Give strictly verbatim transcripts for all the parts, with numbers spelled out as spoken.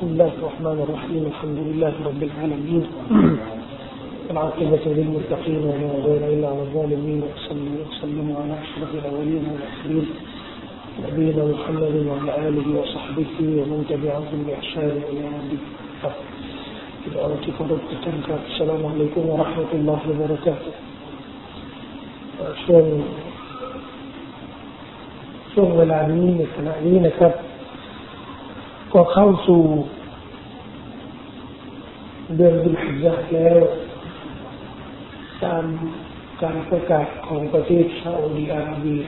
بسم الله الرحمن الرحيم الحمد لله رب العالمين العاقبة للمتقين ولا عدوان إلا على الظالمين وصلى وسلم على أشرف الأولين والآخرين نبينا محمد وعلى آله وصحبه ومن تبعهم بإحسان إلى يوم الدين. السلام عليكم ورحمة الله وبركاته. ช่วงช่วงเวลานี้ในขณะนี้นะครับก็เข้าสู่เดือนซุลฮิจญะห์แล้วตามการประกาศของประเทศซาอุดิอาระเบีย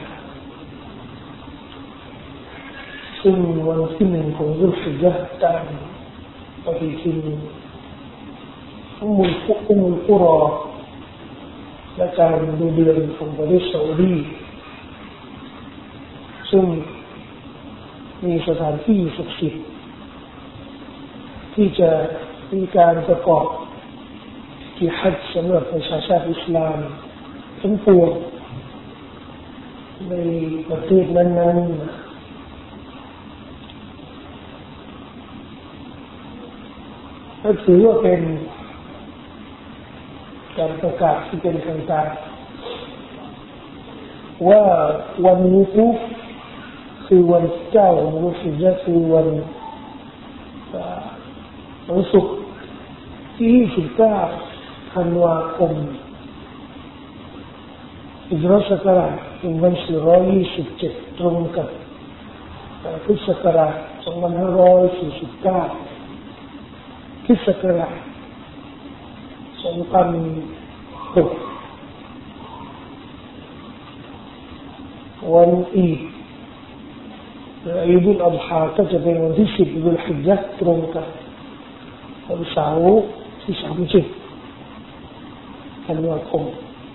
ซึ่งวันที่หนึ่งของซุลฮิจญะห์ตามปฏิทินอุมุลอุมุลกุรอและการดูเดือนของประเทศซาอุดีซึ่งมีสถานที่ศักดิ์สิทธิ์ที่จะมีการประกอบที่ฮัจญ์สำหรับประชาชาติอิสลามทั้งปวงในประเทศนั้นๆก็ถือว่าเป็นการประกาศที่เป็นทางการว่าวันวุกูฟคือวันเก้าของซุลฮิจญะห์คือวันวันศุกร์ที่ยี่สิบเก้าธันวาคมฮิจเราะห์ศักราชหนึ่งพันสี่ร้อยยี่สิบเจ็ดตรงกับคริสต์ศักราชสองพันห้าร้อยสี่สิบเก้าคริสต์ศักราชสองพันหกวันอีดอีดุลอัฎฮาก็จะเป็นวันที่สิบซุลฮิจญะห์ตรงกับวันเสาร์ที่สามสิบธันวาคม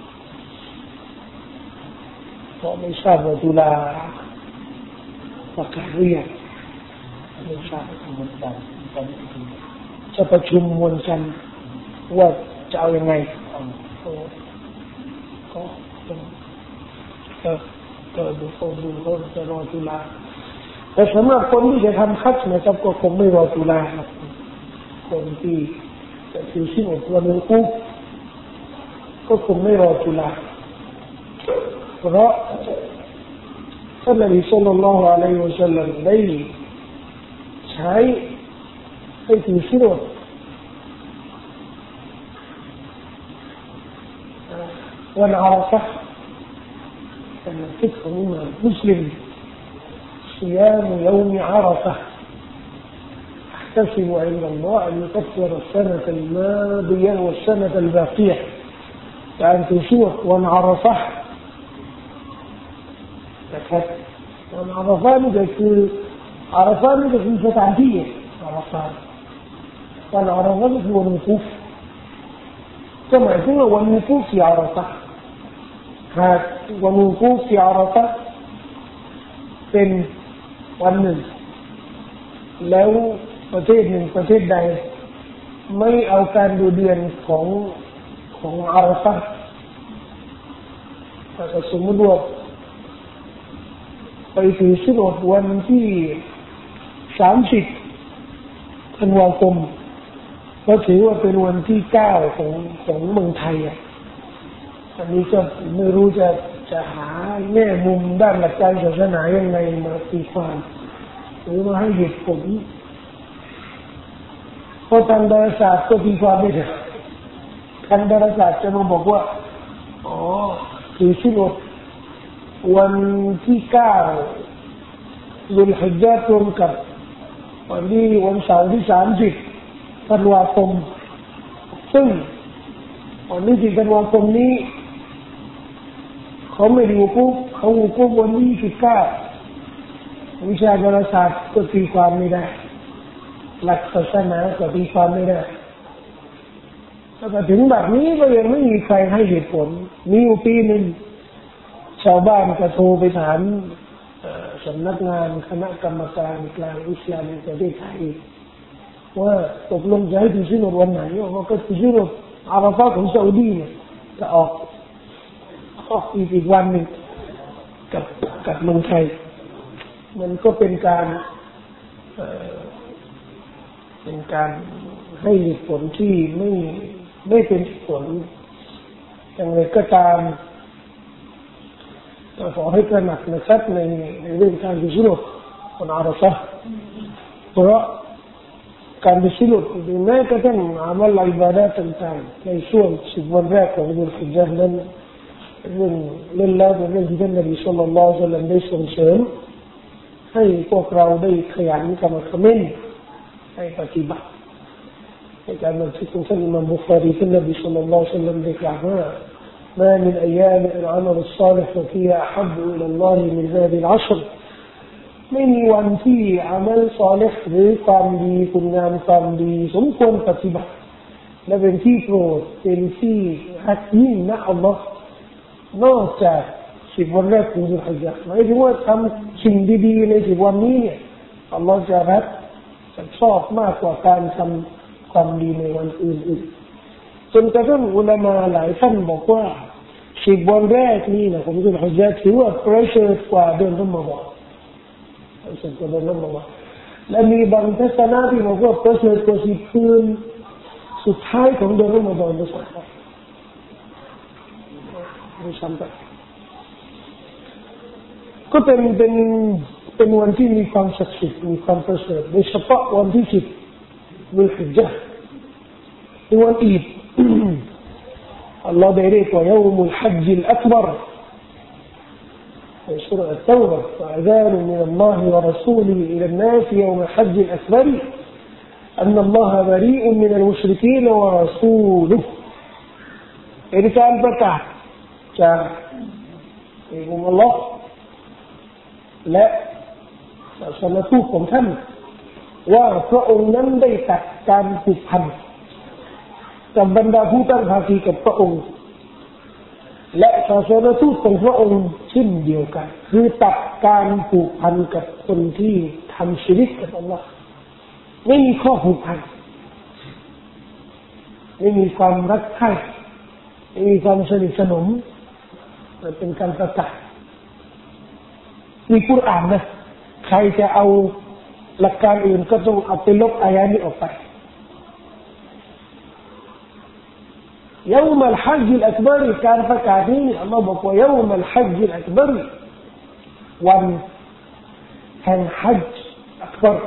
เพราะไม่ทราบว่าตุลาประกาศหรือยังไม่ทราบจะประชุมวันจันทร์ว่าจะเอายังไงก็ก็ก็ดูเขาดูเขาจะรอตุลาแต่สำหรับคนที่จะทำฮัจญ์นะครับก็คงไม่รอตุลาครับคนที่จะถือศีลอดวันวุกูฟก็คงไม่รอตุลาเพราะท่านนบีศ็อลลัลลอฮุอะลัยฮิวะซัลลัมได้ใช้ให้ถือศีลอดวันอาราฟะห์เป็นฟิกของมุสลิมصيام يوم عرفة أحتسب عند الله أن يكفر السنة الماضية والسنة الباقية يعني تشوف وان عرفة وان عرفة نجد عرفة نجد في فتعدية عرفة وان عرفة نجد والوقوف كما يقول والوقوف في عرفة هذا والوقوف في عرفةเป็นวันหนึ่งแล้วประเทศหนึ่งประเทศใดไม่เอาการดูเดือนของของอาราฟะห์แต่สมมติว่าไปถือศีลอดวันที่สามสิบธันวาคมก็ถือว่าเป็นวันที่เก้าของของเมืองไทยอ่ะอันนี้ก็ไม่รู้จะจะหาแง่มุมด้านหลักการศาสนายังไงมาตีความหรือมาให้เหตุผลเพราะทางดาราศาสตร์ก็ตีความไม่ได้ทางดาราศาสตร์จะมาบอกว่าอ๋อถือศีลอดวันที่เก้าซุลฮิจญะห์ตรงกับวันที่วันเสาร์ที่สามสิบธันวาคมซึ่งวันที่สี่ธันวาคมนี้เขาไม่ได้วุกูฟเขาวุกูฟวันที่ยี่สิบเก้าวิชาดาราศาสตร์ก็ตีความไม่ได้หลักศาสนาก็ตีความไม่ได้แต่ถึงแบบนี้ก็ยังไม่มีใครให้เหตุผลมีอยู่ปีหนึ่งชาวบ้านก็โทรไปถามสำนักงานคณะกรรมการกลางอิสลามในประเทศไทยว่าตกลงจะให้ถือศีลอดวันไหนว่าก็ถือศีลอดอาราฟะห์ของซาอุดีเนี่ยจะออกออกอีกอีกวันหนึ่งกับกับเมืองไทยมันก็เป็นการเป็นการให้เหตุผลที่ไม่ไม่เป็นผลอย่างไรก็ตามก็ขอให้ตระหนักนะครับในในเรื่องการพิสูจน์คนอาราฟะห์เพราะการพิสูจน์หรือแม้กระทั่งอามัลอิบาดะห์ต่างๆในช่วงสิบวันแรกของดุลฮิจญะห์นั้นเรื่องเล่นแล้วเป็นเรื่องที่ท่านนบีศ็อลลัลลอฮุอะลัยฮิวะซัลลัมได้ส่งเสริมให้พวกเราได้ขยันกันมาคำนึงให้ปฏิบัติในการบันทึกของท่านอิหม่ามบุคอรีท่านนบีศ็อลลัลลอฮุอะลัยฮิวะซัลลัมได้กล่าวว่าما من أيام العمل الصالح فيها أحب إلى الله من هذه العشر ไม่มีวันที่อามัลศอลิฮ์หรือความดีคุณงามความดีสมควรปฏิบัติและเป็นที่โปรดเป็นที่ฮักยิ่งนะอัลลอฮ์นอกจากสิบวันแรกของดุลฮิจญะห์หมายถึงว่าทำสิ่งดีๆในสิบวันนี้เนี่ยอัลลอฮ์จะรักจะชอบมากกว่าการทำความดีในวันอื่นๆจนกระทั่งอุลามะหลายท่านบอกว่าสิบวันแรกนี่นะของดุลฮิจญะห์ถือว่าประเสริฐกว่าเดือนรอมฎอนประเสริฐกว่าเดือนรอมฎอนและมีบางทัศนะที่บอกว่าประเสริฐกว่าสิบคืนสุดท้ายของเดือนรอมฎอนด้วยซ้ำไปด้วยซ้ำไปก็เป็นเป็นเป็นวันที่มีความศักดิ์สิทธิ์มีความประเสริฐโดยเฉพาะวันที่สิบดุลฮิจญะห์เป็นวันอีดอัลลอฮฺได้เรียกว่ายวมุลฮัจญิลอักบัรในสุราะห์อัตเตาบะห์วะอะซานมินัลลอฮิวะรอซูลิฮิอิลันนัสยวมุลฮัจญิลอักบัรอันนัลลอฮะบะรีอุนมินัลมุชริกีนวะรอซูลุฮุเป็นการประกาศจากองค์อัลลอฮฺและศาสนทูตของท่านว่าพระองค์นั้นได้ตัดการผูกพันกับบรรดาผู้ตั้งภาคีกับพระองค์และศาสนทูตของพระองค์เช่นเดียวกันคือตัดการผูกพันกับคนที่ทำชิริกกับอัลลอฮ์ไม่มีข้อผูกพันไม่มีความรักใคร่ไม่มีความสนิทสนมมันเป็นการประกาศมีกุรอานนะใครจะเอาหลักการอื่นก็ต้องเอาไปลบอายะนี้ออกไปيوم الحج الأكبر การประกาศนี้อัลลอฮฺบอกว่า يوم الحج الأكبر วันแห่งฮัจญ์อักบัร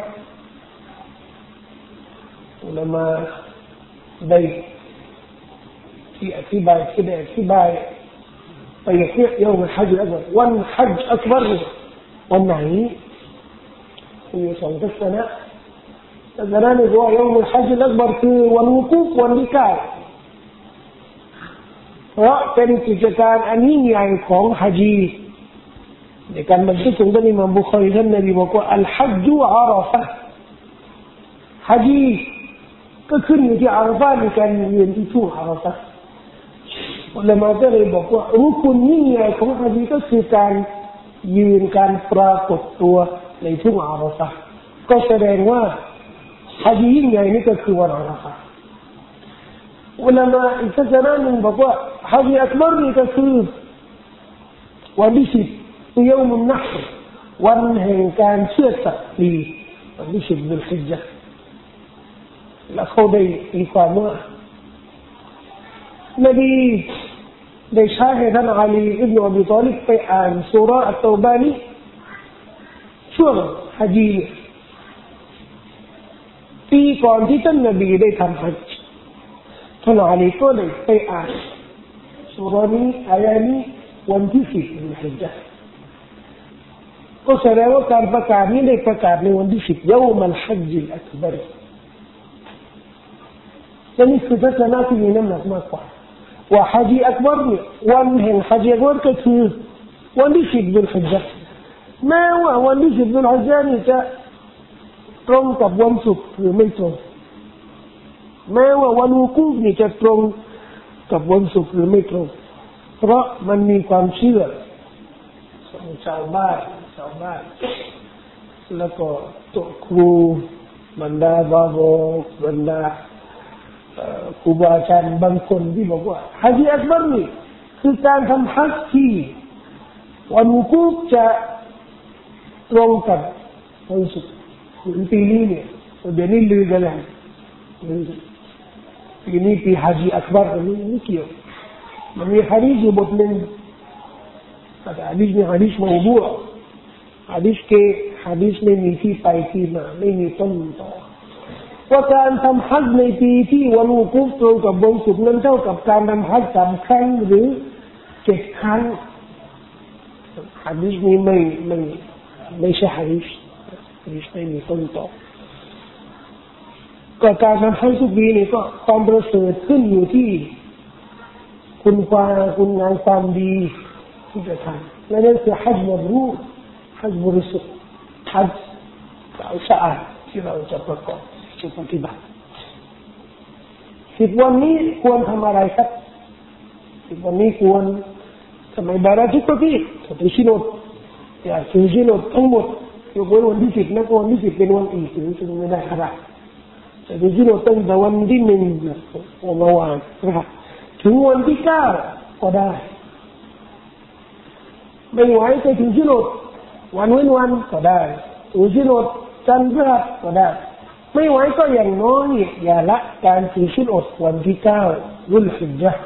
อุลามะได้ที่อธิบายที่ได้อธิบายไปอย่างนี้ يوم الحج الأكبر วันฮัจญ์อักบัรวันไหนมีสองทัศนะทัศนะหนึ่งว่า يوم الحج الأكبر คือวันวุกูฟวันที่เก้าเพราะเป็นกิจการอันยิ่งใหญ่ของฮัจญีในการบันทึกของท่านอิหม่ามบุคอรีท่านนบีบอกว่าอัลฮัจญุอาราฟะห์ฮัจญีก็ขึ้นอยู่ที่อาราฟะห์ในการยืนที่ทุ่งอาราฟะห์อุลามะก็เลยบอกว่ารุกนยิ่งใหญ่ของฮัจญีก็คือการยืนการปรากฏตัวในทุ่งอาราฟะห์ก็แสดงว่าฮัจญียิ่งใหญ่นี่ก็คือวันอาราฟะห์อุลามะอีกศาสนาหนึ่งบอกว่าฮัจญ์อักบัรนี่ก็คือวันที่สิบคือยวมุนนะฮ์วันแห่งการเชื่อสัตย์ปีวันที่สิบดุลฮิจญะห์และเขาได้ตีความว่านบีได้ใช้ให้ท่านอาลีอิบนุอบีฏอลิบไปอ่านซูเราะห์อัตเตาบะนี้ช่วงฮัจญ์ปีก่อนที่ท่านนบีได้ทำฮัจญ์ท่านอาลีก็เลยไปอ่านสุรานี้อายะนี้วันที่สิบดุลฮิจญะห์ก็แสดงว่าการประกาศนี้ได้ประกาศในวันที่สิบยวมัลฮัจญิลอักบัรและนี่คือทัศนะที่มีน้ำหนักมากกว่าว่าฮัจญ์อักบัรเนี่ยวันแห่งฮัจญ์อักบัรก็คือวันที่สิบดุลฮิจญะห์แม้ว่าวันที่สิบดุลฮิจญะห์นี่จะตรงกับวันศุกร์หรือไม่ตรงแม้ว่าวันวุกูฟนี่จะตรงกับวันศุกร์หรือไม่ตรงเพราะมันมีความเชื่อของชาวบ้านชาวบ้านแล้วก็ตัวครูบรรดาบาบอกบรรดาครูบาอาจารย์บางคนที่บอกว่าฮัจญ์อักบัรนี่คือการทำฮัจญ์ที่วันวุกูฟจะตรงกับวันศุกร์หรือปีนี้เนี่ยเดี๋ยวนี้ลือกันแล้วปีนี้ปีฮัจญ์อักบัรนี่ไม่เกี่ยวมันมีฮะดีษอยู่บทหนึ่งแต่ฮะดีษนี่ฮะดีษมอบูอ์ฮะดีษเกฮะดีษไม่มีที่ไปที่มาไม่มีต้นต่อว่าการทำฮัจญ์ในปีที่วันวุกูฟตรงกับบนสุดนั้นเท่ากับการทำฮัจญ์สามครั้งหรือเจ็ดครั้งฮะดีษนี้ไม่ไม่ไม่ใช่ฮะดีษฮะดีษไม่มีต้นต่อก็การทำฮัจญ์ทุกปีนี่ก็ความประเสริฐขึ้นอยู่ที่คุณความคุณงามความดีที่จะทำและนั่นคือฮัจญ์มับรูรฮัจญ์บริสุทธิ์ฮัจญ์สะอาดที่เราจะประกอบจะปฏิบัติสิบวันนี้ควรทำอะไรครับสิบวันนี้ควรทำอิบาดะห์ทุกประเภทถือศีลอดอย่าถือศีลอดทั้งหมดยกเว้นวันที่สิบนะวันที่สิบเป็นวันอีกถือศีลไม่ได้ครับแต่ถือศีลอดตั้งแต่วันที่หนึ่งวันเมื่อวานนะครับถึงวันที่เก้าก็ได้ไม่ไหวจะถือศีลอดวันเว้นวันก็ได้ถือศีลอดจันทร์พฤหัสก็ได้ไม่ไหวก็อย่างน้อยอย่าละการถือศีลอดวันที่เก้าซุลฮิจญะห์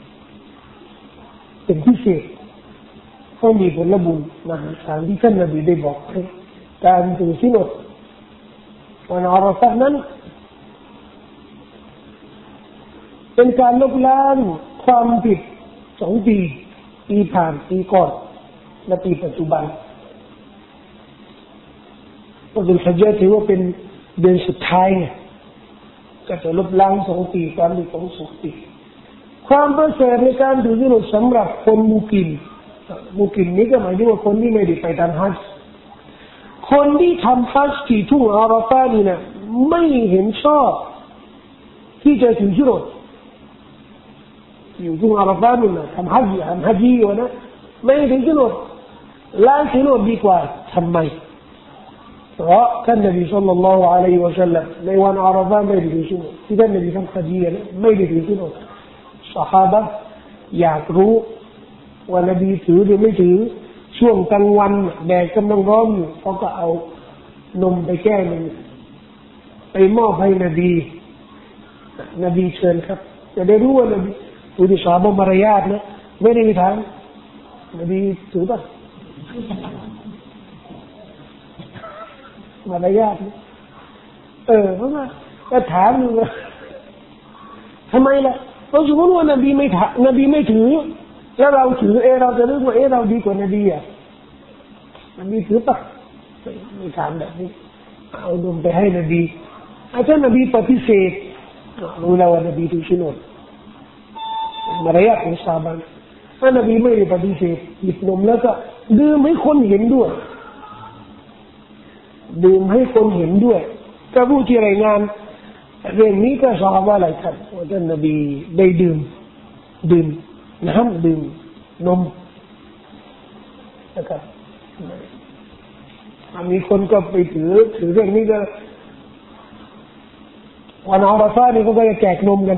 เป็นพิเศษเพราะมีผลบุญมหาศาลที่ท่านนบีได้บอกให้การถือศีลอดวันอาราฟะห์นั้นเป็นการลบล้างความผิดสองปีปีผ่านปีก่อนและปีปัจจุบันก็เป็นขยันถือว่าเป็นเดือนสุดท้ายเนี่ยก็จะลบล้างสองปีความผิดของสองปีความประเสริฐในการถือศีลอดสำหรับคนมุกิมมุกิมนี้ก็หมายถึงว่าคนที่ไม่ได้ไปทำฮัจญ์คนที่ทำฮัจญ์ที่ทุ่งอาราฟะห์นี่นะไม่เห็นชอบที่จะถือศีลอดอยู่ทุ่งอาราฟะห์นี่นะทำฮัจญ์ทำฮัจญ์อยู่นะไม่ถือศีลอดละศีลอดดีกว่าทำไมเพราะท่านนบีศ็อลลัลลอฮุอะลัยฮิวะซัลลัมในวันอาราฟะห์ไม่ได้ถือศีลอดที่ท่านนบีทำฮัจญ์นะไม่ได้ถือศีลอดซอฮาบะห์อยากรู้ว่านบีถือหรือไม่ถือช่วงกลางวันแดดกำลังร้อนอยู่เขาก็เอานมไปแก้มันไปมอบให้นบีนบีเชิญครับจะได้รู้ว่านบีอุติศาบมารยาทนะไม่ได้ถามนบีถือป่ะมารยาทนะเออเพราะว่าก็ถามอยู่ว่าทำไมล่ะเพราะสมมติว่านบีไม่ถนบีไม่ถือแล้วเราถือเอเราจะรู้ว่าเอเราดีกว่านบีอ่ะนบีถือป่ะไม่ถามแบบนี้เอานมไปให้นบีอาจารย์นบีปฏิเสธรู้แล้วว่านบีถือศีลอดมารยาทของซอฮาบะห์ถ้านบีไม่ได้ปฏิเสธหยิบนมแล้วก็ดื่มให้คนเห็นด้วยดื่มให้คนเห็นด้วยก็ผู้ที่รายงานเรื่องนี้ก็ซอฮาบะห์หลายท่านว่าท่านนบีได้ดื่มดื่มน้ำดื่มนมนะครับมีคนก็ไปถือถือเรื่องนี้ก็วันอาราฟะห์นี่ก็จะแจกนมกัน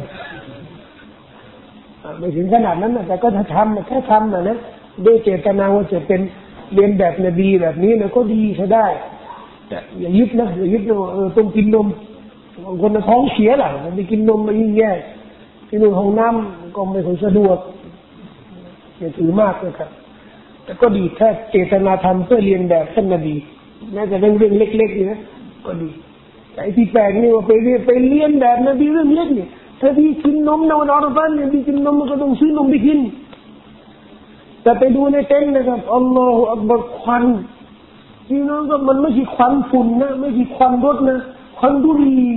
ไม่ถึงขนาดนั้นนะแต่ก็ถ้าทำแค่ทำนะนะด้วยเจตนาว่าจะเป็นเรียนแบบนบีแบบนี้นะก็ดีใช้ได้แต่อย่ายึดนะอย่ายึดนะเออต้องกินนมบางคนท้องเสียหล่ะมันไปกินนมมายิ่งแย่ที่นู่นห้องน้ำก็ไม่ค่อยสะดวกอย่าถือมากนะครับแต่ก็ดีถ้าเจตนาทำเพื่อเรียนแบบท่านนบีแม้จะเป็นเรื่องเล็กๆนี่นะก็ดีแต่ที่แปลกนี่ว่าไปเรียนไปเรียนแบบนบีเรื่องเล็กนี่ถ้าพี่กินนมในวันอาราฟะห์เนี่ยพี่กินนมมันก็ต้องซื้อนมไปกินแต่ไปดูในเต็นท์นะครับอัลลอฮฺอักบัรควันพี่น้องก็มันไม่ใช่ควันฝุ่นนะไม่ใช่ควันรถนะควันบุหรี่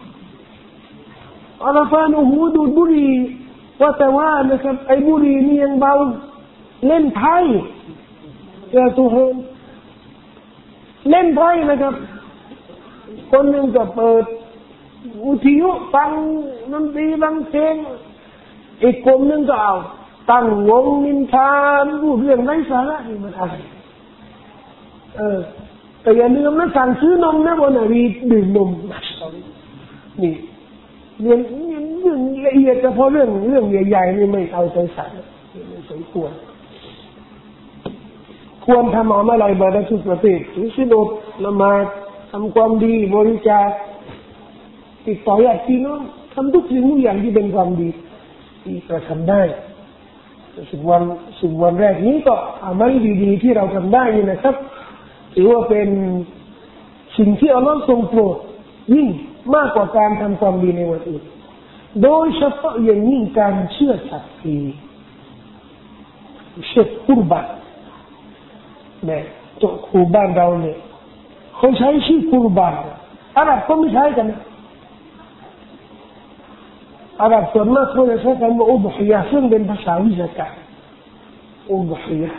อาราฟะห์โอ้โหดูดบุหรี่ว่าแต่ว่านะครับไอ้บุหรี่นี่ยังเบาเล่นไพ่เจ้าตัวเฮนเล่นไพ่นะครับคนหนึ่งก็เปิดอุทิยุฟังดนตรีฟังเพลงอีกคนหนึ่งก็เอาตั้งวงนินทาพูดเรื่องไร้สาระนี่มันอะไรเออแต่อย่าลืมนะสั่งซื้อนมนะวันไหนดื่มนมนี่เรื่องเรื่องละเอียดเฉพาะเรื่องเรื่องใหญ่ๆนี่ไม่เอาใจใส่ไม่สมควรควรทำอะไรบารมีทุกประเภทถือศีลอดละหมาดทำความดีบริจาคติดต่อญาติพี่น้องทำทุกสิ่งทุกอย่างที่เป็นความดีที่เราทำได้สิบวันสิบวันแรกนี้ก็อามัลดีๆที่เราทำได้นี่นะครับถือว่าเป็นสิ่งที่อัลลอฮ์ทรงโปรดยิ่งมากกว่าการทำความดีในวันอื่นโดยเฉพาะอย่างยิ่งการเชื่อสัตย์ทีเชื่อกุรบานเนี่ยโจคูบ้านเราเนี่ยเขาใช้ชื่อกุรบานอาหรับก็ไม่ใช้กันอาหรับส่วนมากเขาจะใช้คำว่าอุบฮิยะซึ่งเป็นภาษาวิชาการอุบฮิยะ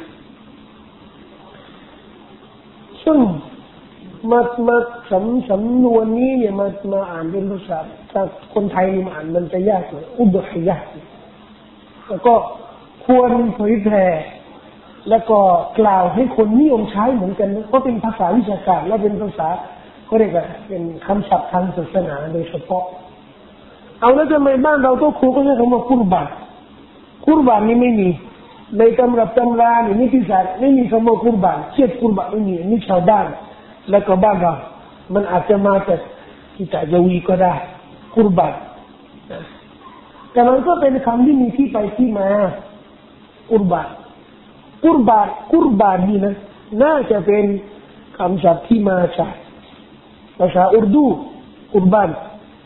ซึ่งมามาสำสำนวนนี้เนี่ยมามาอ่านเป็นภาษาถ้าคนไทยนี่มาอ่านมันจะยากเลยอุบฮิยะแล้วก็ควรเผยแพร่แล้วก็กล่าวให้คนนิยมใช้เหมือนกันเพราะเป็นภาษาวิชาการและเป็นภาษาเขาเรียกว่าเป็นคำศัพท์ทางศาสนาโดยเฉพาะเอาแล้วทำไมบ้านเราต้องครูก็ใช้คำว่ากุรบานกุรบานนี่ไม่มีในตำรับตำราในนิติศาสตร์ไม่มีคำว่ากุรบานเชื่อกุรบานไม่มีนี่ชาวบ้านแล้วก็บ้านเรามันอาจจะมาจากกิตาจาวีก็ได้กุรบานแต่มันก็เป็นคำที่มีที่ไปที่มากุรบานกุรบานกุรบานนี่นะน่าจะเป็นคำศัพท์ที่มาจากภาษาอุรดูกุรบาน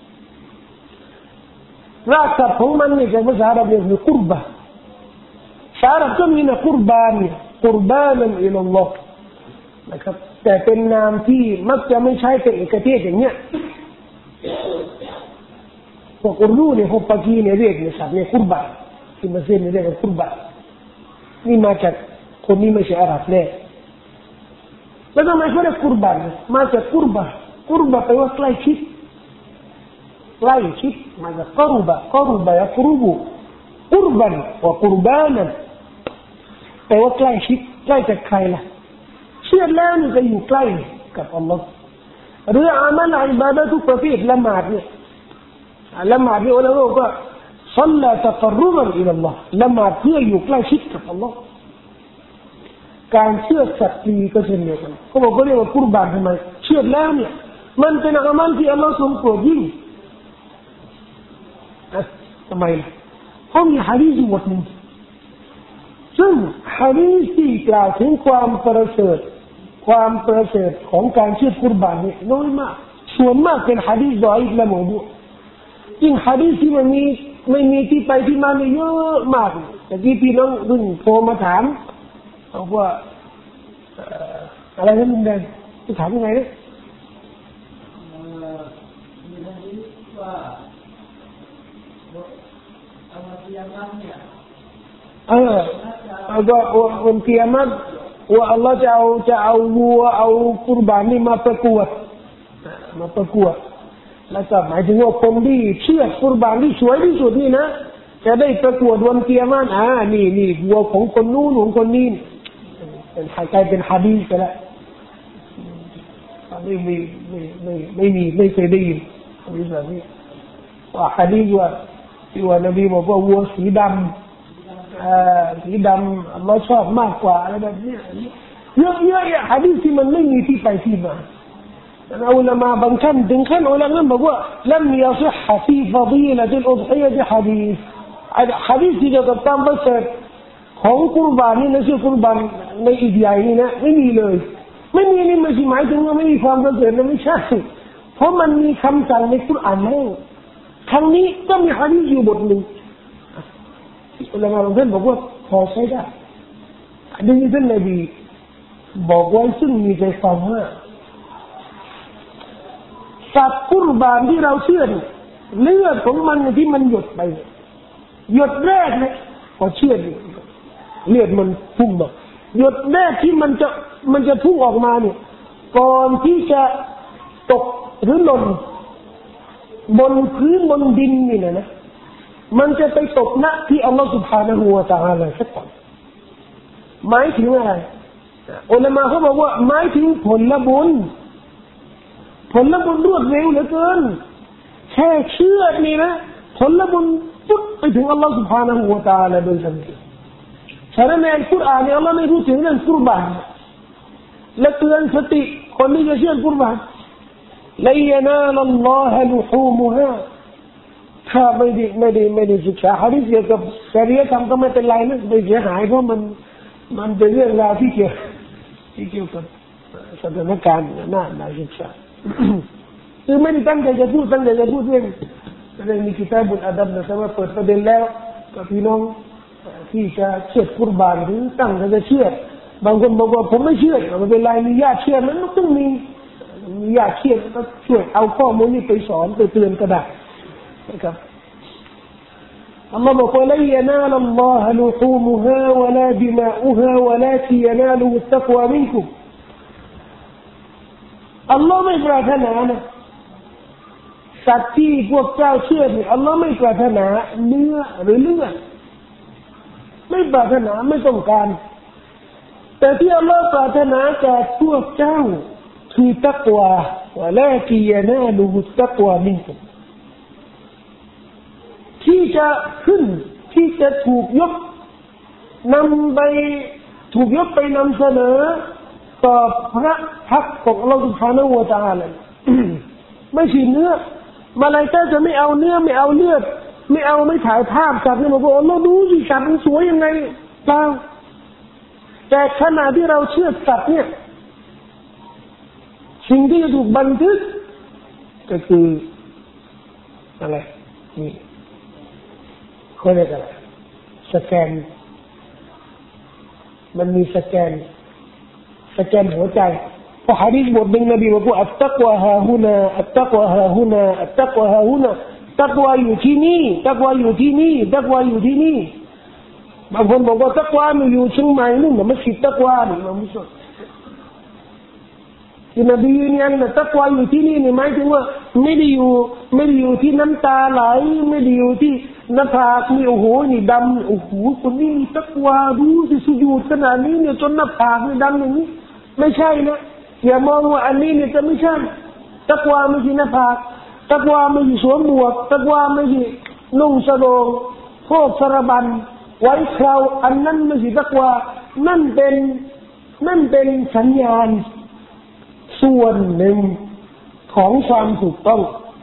รากศัพท์ของมันนี่จากภาษาอาหรับเรียกว่ากุรบานภาษาอาหรับก็มีนะกุรบานเนี่ยกุรบานันอิลลัลลอฮ์นะครับแต่เป็นนามที่มักจะไม่ใช้เป็นเอกเทศอย่างเนี้ยพวกอุรดูเนี่ยพวกปากีเนี่ยเรียกเนี่ยศัพท์เนี่ยกุรบานที่มาเส้นเนี่ยเรียกว่ากุรบานนี่มาจากคนนี้ไม่ใช่อาหรับแน่แล้วทำไมเขาเรียกกุรบานมาจากกุรบากุรบาแปลว่าใกล้ชิดใกล้ชิดมาจากกรุบะกรุบะยะกรุบุกุรบันว่ากุรบานันแปลว่าใกล้ชิดใกล้จากใครล่ะเชื่อแล้วนี่จะอยู่ใกล้กับอัลลอฮ์หรืออามัลอิบาดะห์ทุกประเภทละหมาดเนี่ยละหมาดนี่อัลลอฮ์บอกว่าศ็อลลาตะกัรรุบันอิลาอัลลอฮ์ละหมาดเพื่ออยู่ใกล้ชิดกับอัลลอฮ์การเชื่อสัตย์ดีก็เช่นเดียวกันเขาบอกว่าเรียกว่ากุรบานทำไมเชื่อแล้วเนี่ยมันเป็นอามัลที่อัลลอฮ์ทรงโปรดยิ่งทำไมล่ะเขามีหะดีษบทหนึ่งซึ่งหะดีษที่กล่าวถึงความประเสริฐความประเสริฐของการเชื่อกุรบานนี่น้อยมากส่วนมากเป็นหะดีษดออีฟและมอดูจริงหะดีษที่มันมีไม่มีที่ไปที่มาเยอะมากแต่ที่พี่น้องรุ่นโทรมาถามเอาว่าอะไรนั่นมึงแดงจะถามยังไงเนี่ยเออเอาก็วันเกียรติว่าอัลลอฮ์จะเอาจะเอาวัวเอากุรบานนี่มาประกวดมาประกวดแล้วก็หมายถึงว่าคนที่เชื่อกุรบานที่สวยที่สุดนี่นะจะได้ประกวดวันเกียรติอ่านี่นี่วัวของคนนู้นของคนนี้เป็นหายใจเป็นฮะดีษไปแล้วไม่ไม่ไม่ไม่ไม่มีไม่เคยได้ยินฮะดีษแบบนี้ว่าฮะดีษว่าที่ว่านบีบอกว่าวัวสีดำอ่าสีดำอัลลอฮ์ชอบมากกว่าอะไรแบบนี้เยอะเยอะฮะดีษที่มันไม่มีที่ไปที่มาอัลลอฮ์มาบางท่านถึงขั้นอัลลอฮ์บอกว่าลัมยัศฮะฟีฟะฎีละติลอุฎฮิยะฮ์ฮะดีษฮะดีษที่เกี่ยวกับการประเสริฐของกุรบานนี่นะชื่อกุรบานในอีกใหญ่นี่นะไม่มีเลยไม่มีนี่ไม่ใช่หมายถึงว่าไม่มีความประเสริฐนะไม่ใช่เพราะมันมีคำสั่งในกุรอานแล้วครั้งนี้ก็มีหะดีษอยู่บทหนึ่งอุลามะบางท่านบอกว่าพอใช้ได้หะดีษท่านนบีบอกไว้ซึ่งมีใจฟังว่าสัตว์กุรบานที่เราเชื่อเลือดของมันที่มันหยดไปหยดแรกเนี่ยพอเชื่อเลือดมันพุ่งมาหยดแรกที่มันจะมันจะพุ่งออกมาเนี่ยก่อนที่จะตกหรือหล่นบนพื้นบนดินนี่นะนะมันจะไปตกณที่อัลลอฮฺ سبحانه และ تعالى สักก่อนหมายถึงอะไรอุลามะเขาบอกว่าหมายถึงผลบุญผลบุญรวดเร็วเหลือเกินแค่เชื่อนี่นะผลบุญปุ๊บไปถึงอัลลอฮฺ سبحانه และ تعالى โดยทันทีฉะนั้นในอัลกุรอานเนี่ยอัลลอฮฺไม่พูดถึงเรื่องกุรบานและเตือนสติคนที่จะเชื่อกุรบานลัยนาลัลลอฮะลุฮูมุฮาถ้าไม่ได้ไม่ได้ไม่ได้ศึกษาหะดีษเกี่ยวกับจริยธรรมก็ไม่เป็นไรนะไม่เสียหายเพราะมันมันเป็นเรื่องราวที่เกี่ยวที่เกี่ยวกับสถานการณ์น่าน่าศึกษาคือไม่ได้ตั้งใจจะพูดตั้งใจจะพูดเรื่องเรื่องมีกิตาบุลอาดัมนะแต่ว่าเปิดประเด็นแล้วกับพี่น้องที่จะเชื่อกุรบานหรือตั้งใจจะเชื่อบางคนบอกว่าผมไม่เชื่อมันเป็นไรมีญาติเชื่อมันต้องมีมีญาติเชื่อก็ช่วยเอาข้อมูลนี้ไปสอนไปเตือนก็ได้นะครับอัลลอฮฺบอกว่าลัยยะนาลัลลอฮะลุฮูมุฮาและลาดิมาอุฮาวะลากิยะนาลุตตักวามินกุมอัลลอฮฺไม่ปรารถนานะสัตว์ที่พวกเจ้าเชื่อนี่อัลลอฮฺไม่ปรารถนาเนื้อหรือเลือดไม่ปรารถนาไม่ต้องการแต่ที่อัลลอฮฺปรารถนาแก่พวกเจ้าคือตักวาวะลากิยะนาลุตตักวามินกุมที่จะขึ้นที่จะถูกยกนำไปถูกยกไปนำเสนอต่อพระพักของอัลลอฮฺ سبحانه และ تعالى ไม่ใช่เนื้อมาลาอิกะฮ์จะไม่เอาเนื้อไม่เอาเลือดไม่เอาไม่ถ่ายภาพสัตว์นี่บอกว่าเราดูสิสัตว์มันสวยยังไงเปล่าแต่ขณะที่เราเชื่อสัตว์เนี่ยสิ่งที่จะถูกบันทึกก็คืออะไรนี่เขาเรียกอะไรสแกนมันมีสแกนสแกนหัวใจเพราะหะดีษบทหนึ่งนบีบอกว่าอัตตักวาฮาฮุนาอัตตักวาฮาฮุนาอัตตักวาฮาฮุนาตักวาอยู่ที่นี่ตักวาอยู่ที่นี่ตักวาอยู่ที่นี่บางคนบอกว่าตักวามันอยู่เชียงใหม่นู่นน่ะมัสยิดตักวานี่มันไม่ใช่ที่นบียืนยันนะตักวาอยู่ที่นี่นี่หมายถึงว่าไม่ได้อยู่ไม่ได้อยู่ที่น้ำตาไหลไม่ได้อยู่ที่หน้าผากนี่โอ้โหนี่ดำโอ้โหคนนี้มีตักวาดูสิสุญูดขนาดนี้เนี่ยจนหน้าผากนี่ดำอย่างนี้ไม่ใช่นะอย่ามองว่าอันนี้เนี่ยจะไม่ใช่ตักวาไม่ใช่หน้าผากตักวาไม่ใช่สวมหมวกตักวาไม่ใช่นุ่งสโลงโพกสารบัญไว้คราวอันนั้นไม่ใช่ตักวานั่นเป็นนั่นเป็นสัญญาณส่วนหนึ่งของความถูกต้อง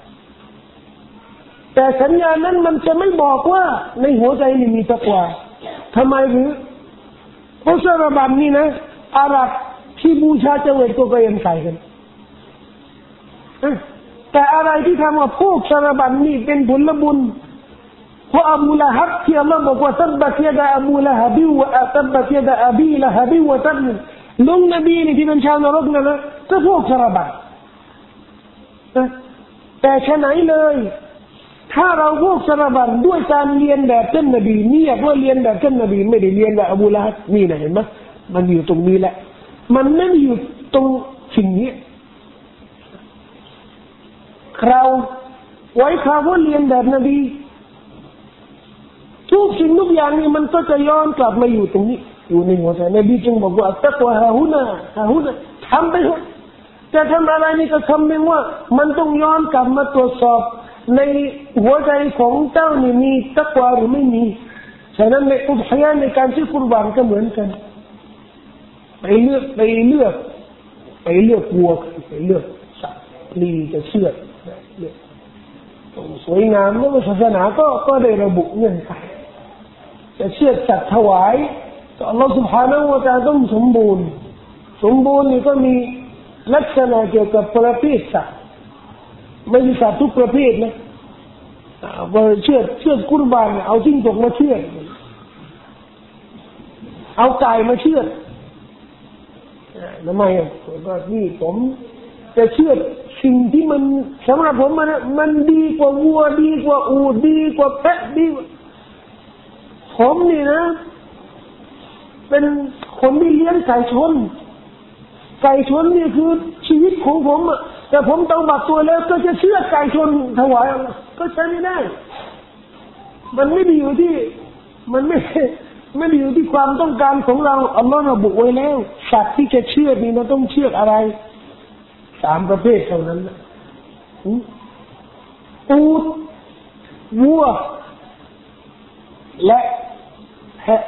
แต่สัญญาณนั้นมันจะไม่บอกว่าในหัวใจนี่มีตักวาทำไมหรือเพราะสารบัญนี่นะอาหรับที่บูชาเจวิตตัวก็ยังใส่กันแต่อะไรที่ทำว่าพวกสารบัญนี่เป็นผลบุญเพราะอบูละฮับที่อัลลอฮ์บอกว่าตับบัตยะดาอบูละฮับิวะตับบัตยะดาอบีละฮับิวะตับลุงนบีนี่ที่เป็นชาวนรกนั่นนะก็พวกสารบัญแต่ฉะไหนเลยถ้าเราพวกสารบัญด้วยการเรียนแบบท่านนบีเนี่ยว่าเรียนแบบท่านนบีไม่ได้เรียนแบบอบูละฮับนี่นะเห็นไหมมันอยู่ตรงนี้แหละมันไม่ได้อยู่ตรงสิ่งนี้เราไว้คราวว่าเรียนแบบนบีทุกสิ่งทุกอย่างนี่มันก็จะย้อนกลับมาอยู่ตรงนี้อยู่ในหัวใจนบีจึงบอกว่าตักวาฮาฮุนาฮาฮุนาทำไปเถอะจะทำอะไรนี่ก็คำนึงว่ามันต้องย้อนกลับมาตรวจสอบในหัวใจของเจ้านี่มีตักวาหรือไม่มีฉะนั้นในอุบฮยาในการซื้อกุรบานก็เหมือนกันไปเลือกไปเลือกไปเลือกวัวไปเลือกสัตว์ลีจะเชื่อเลือกสวยงามแล้วศาสนาก็ก็ได้ระบุเงื่อนไขจะเชื่อสัตว์ถวายก็อัลลอฮฺ سبحانه และ تعالى ต้องสมบูรณ์สมบูรณ์นี่ก็มีลักษณะเกี่ยวกับประเภทสัตว์ไม่ใช่สัตว์ทุกประเภทนะว่าเชื่อเชื่อกุรบานเอาจิ้งจกมาเชื่อเอาไก่มาเชื่อทำไมอ่ะก็นี่ผมจะเชื่อสิ่งที่มันสำหรับผมมันมันดีกว่าวัวดีกว่าอูฐดีกว่าแพะดีผมนี่นะเป็นคนที่เลี้ยงไก่ชนไก่ชนนี่คือชีวิตของผมอ่ะแต่ผมต้องบัตรตัวแล้วก็จะเชื่อไก่ชนถวายก็ใช้ไม่ได้มันไม่ได้อยู่ที่มันไม่ไม่ได้อยู่ที่ความต้องการของเราอัลลอฮฺระบุไว้แล้วสัตว์ที่จะเชื่อนี่เราต้องเชื่ออะไรสามประเภทเท่านั้นอูฐวัวและแพะ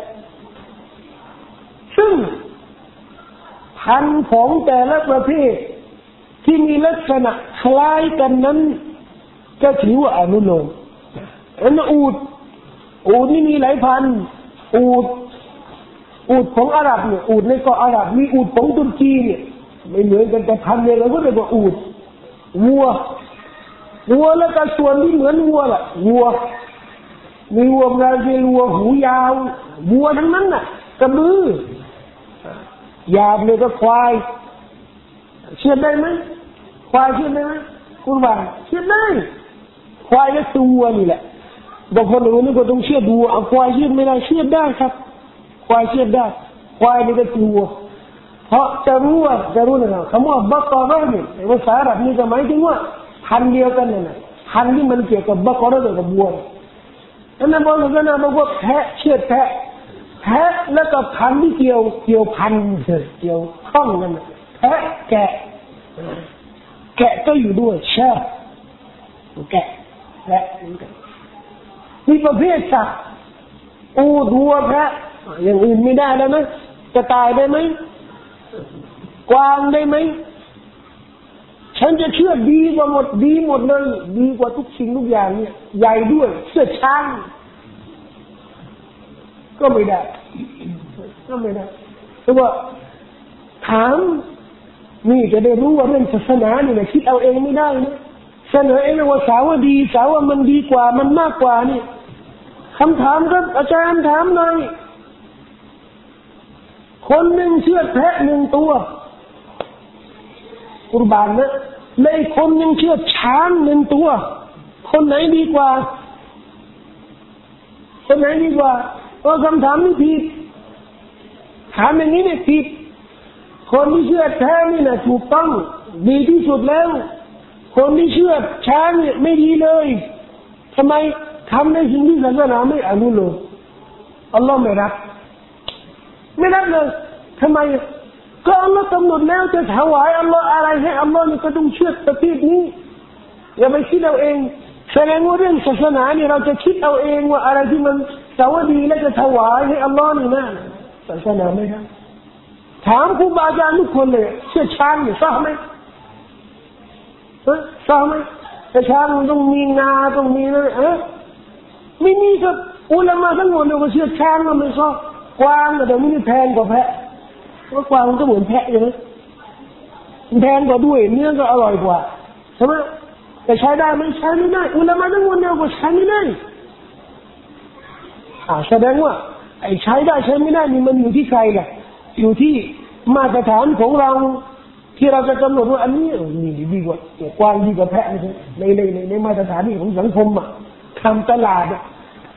ซึ่งพันธุ์ของแต่ละประเภทที่มีลักษณะคล้ายกันนั้นก็ถือว่าอนุโลมอันอูฐอูฐนี่มีหลายพันอูฐอูฐของอาหรับเนี่ยอูฐในเกาะอาหรับมีอูฐของตุรกีเนี่ยไม่เหมือนกันแต่พันเนี่ยเราก็เรียกว่าอูฐวัววัวแล้วก็ส่วนที่เหมือนวัวล่ะวัวมีวัวบราซิลวัวหูยาววัวทั้งนั้นน่ะกระบือยาวเลยก็ควายเชื่อได้ไหมควายเชื่อได้ไหมคุณว่าเชื่อได้ควายและตัวนี่แหละบางคนรู้นี่ก็ต้องเชื่อดูเอาควายเชื่อไม่ได้เชื่อได้ครับควายเชื่อได้ควายนี่ก็ตัวเพราะจะรู้ว่าจะรู้นะคำว่าบักกอร์นี่ในภาษาอาหรับนี่จะหมายถึงว่าพันเดียวกันนั่นแหละพันที่มันเกี่ยวกับบักกอร์กับวัวนั่นนะบอกกันนะบอกว่าแพะเชื่อแพะแพะแล้วก็พันที่เกี่ยวเกี่ยวพันเกี่ยวข้องกันแพะแกะแกะก็อยู่ด้วยเชื่อแกะแพะมีประเภทสัตว์อูฐวัวแพะอย่างอื่นไม่ได้แล้วไหมจะตายได้ไหมกวางได้ไหมฉันจะเชื่อดีกว่าหมดดีหมดเลยดีกว่าทุกสิ่งทุกอย่างเนี่ยใหญ่ด้วยเชื่อช้างก็ไม่ได้ก็ไม่ได้เพราะว่าถามนี่จะได้รู้ว่าเรื่องศาสนานี่นะคิดเอาเองไม่ได้นะเสนอเองว่าสาวดีสาวมันดีกว่ามันมากกว่านี่คำถามก็อาจารย์ถามหน่อยคนหนึ่งเชื่อแพะหนึ่งตัวกุรบานนะและอีกคนยังเชื่อช้างหนึ่งตัวคนไหนดีกว่าคนไหนดีกว่าเพราะคำถามนี้ผิดถามอย่างนี้เนี่ยผิดคนที่เชื่อแท้นี่นะถูกต้องดีที่สุดแล้วคนที่เชื่อช้างเนี่ยไม่ดีเลยทำไมทำในสิ่งที่ศาสนาไม่อนุโลมอัลลอฮ์ไม่รับไม่รับเลยทำไมก็อัลลอฮ์กำหนดแล้วจะถวายอัลลอฮ์อะไรให้อัลลอฮ์นี่ก็ต้องเชื่อประเภทนี้อย่าไปคิดเอาเองแสดงว่าเรื่องศาสนาเนี่ยเราจะคิดเอาเองว่าอะไรที่มันสวดีแล้วจะถวายให้อัลลอฮ์นี่นะศาสนาไม่ได้ถามครูบาอาจารย์ทุกคนเลยเชื่อช้างเนี่ยทราบไหมเออทราบไหมแต่ช้างมันต้องมีงาต้องมีนะเออไม่มีครับอุลามะทั้งหมดเลยก็เชื่อช้างมันไม่ชอบกวางแต่ไม่ได้แพงกว่าแพะว่ากวางมันก็เหมือนแพะใช่ไหมแพงกว่าด้วยเนื้อก็อร่อยกว่าใช่ไหมแต่ใช้ได้ไม่ใช้ไม่ได้อุลามะทั้งหมดเนี่ยก็ใช้ไม่ได้อ่าแสดงว่าไอ้ใช้ได้ใช้ไม่ได้นี่มันอยู่ที่ใครล่ะอยู่ที่มาตรฐานของเราที่เราจะกำหนดว่าอันนี้นี่ดีกว่ากวางดีกว่าแพะใช่ไหมในในในในมาตรฐานที่ของสังคมอ่ะทำตลาดอ่ะ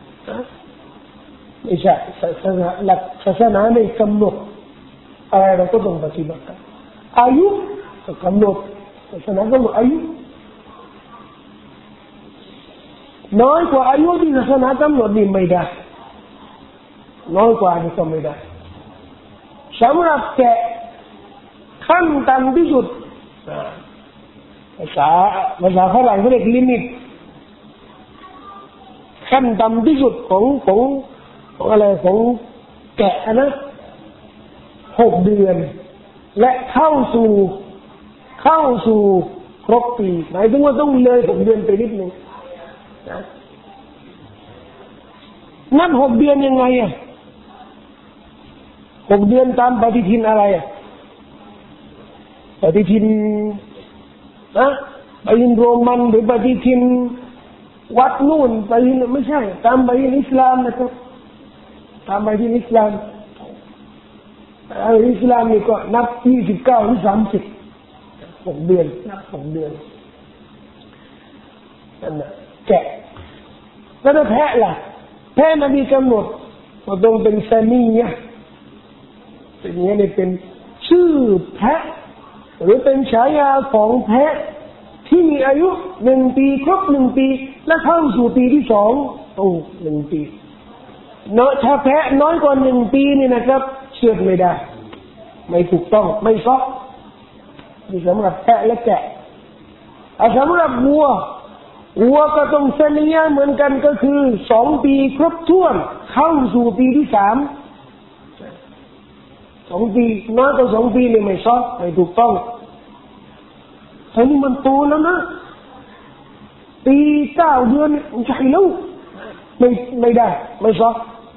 ไม่ใช่ศาสนาหลักศาสนาในกำหนดอะไรเราก็ต้องปฏิบัติอายุก็กำหนดศาสนากำหนดอายุน้อยกว่าอายุที่ศาสนากำหนดนี่ไม่ได้น้อยกว่านี่ก็ไม่ได้สำหรับแกะขั้นต่ำที่สุดภาษาภาษาฝรั่งเขาเรียกลิมิตขั้นต่ำที่สุดของของของอะไรของแกะนะหกเดือนและเข้าสู่เข้าสู่ครบปีหมายถึงว่าต้องเลยหกเดือนไปนิดนึงนั่นหกเดือนยังไงอ่ะหกเดือนตามปฏิทินอะไรอ่ะปฏิทินนะปฏิทินโรมันหรือปฏิทินวัดนู่นปฏิทินไม่ใช่ตามปฏิทินอิสลามนะครับตามปฏิทินอิสลามอิสลามนี่ก็นับยี่สิบเก้าหรือสามสิบหกเดือนนับหกเดือนนั่นน่ะแกะแล้วแพะล่ะแพะนบีกำหนดว่าต้องเป็นซานีเนี่ยเป็นอย่างนี้เป็นชื่อแพะหรือเป็นฉายาของแพะที่มีอายุหนึ่งปีครบหนึ่งปีและเข้าสู่ปีที่สองโอ้หนึ่งปีเนาะถ้าแพะน้อยกว่าหนึ่งปีนี่นะครับเชื่อไม่ได้ไม่ถูกต้องไม่ซอกนี่สำหรับแพะและแกะสำหรับวัววัวก็ต้องเสนียเหมือนกันก็คือสองปีครบถ้วนเข้าสู่ปีที่สามสองปีน้อยกว่าสองปีนี่ไม่ซอกไม่ถูกต้องตอนนี้มันโตแล้วนะปีเก้าเดือนใช่แล้วไม่ไม่ได้ไม่ซอ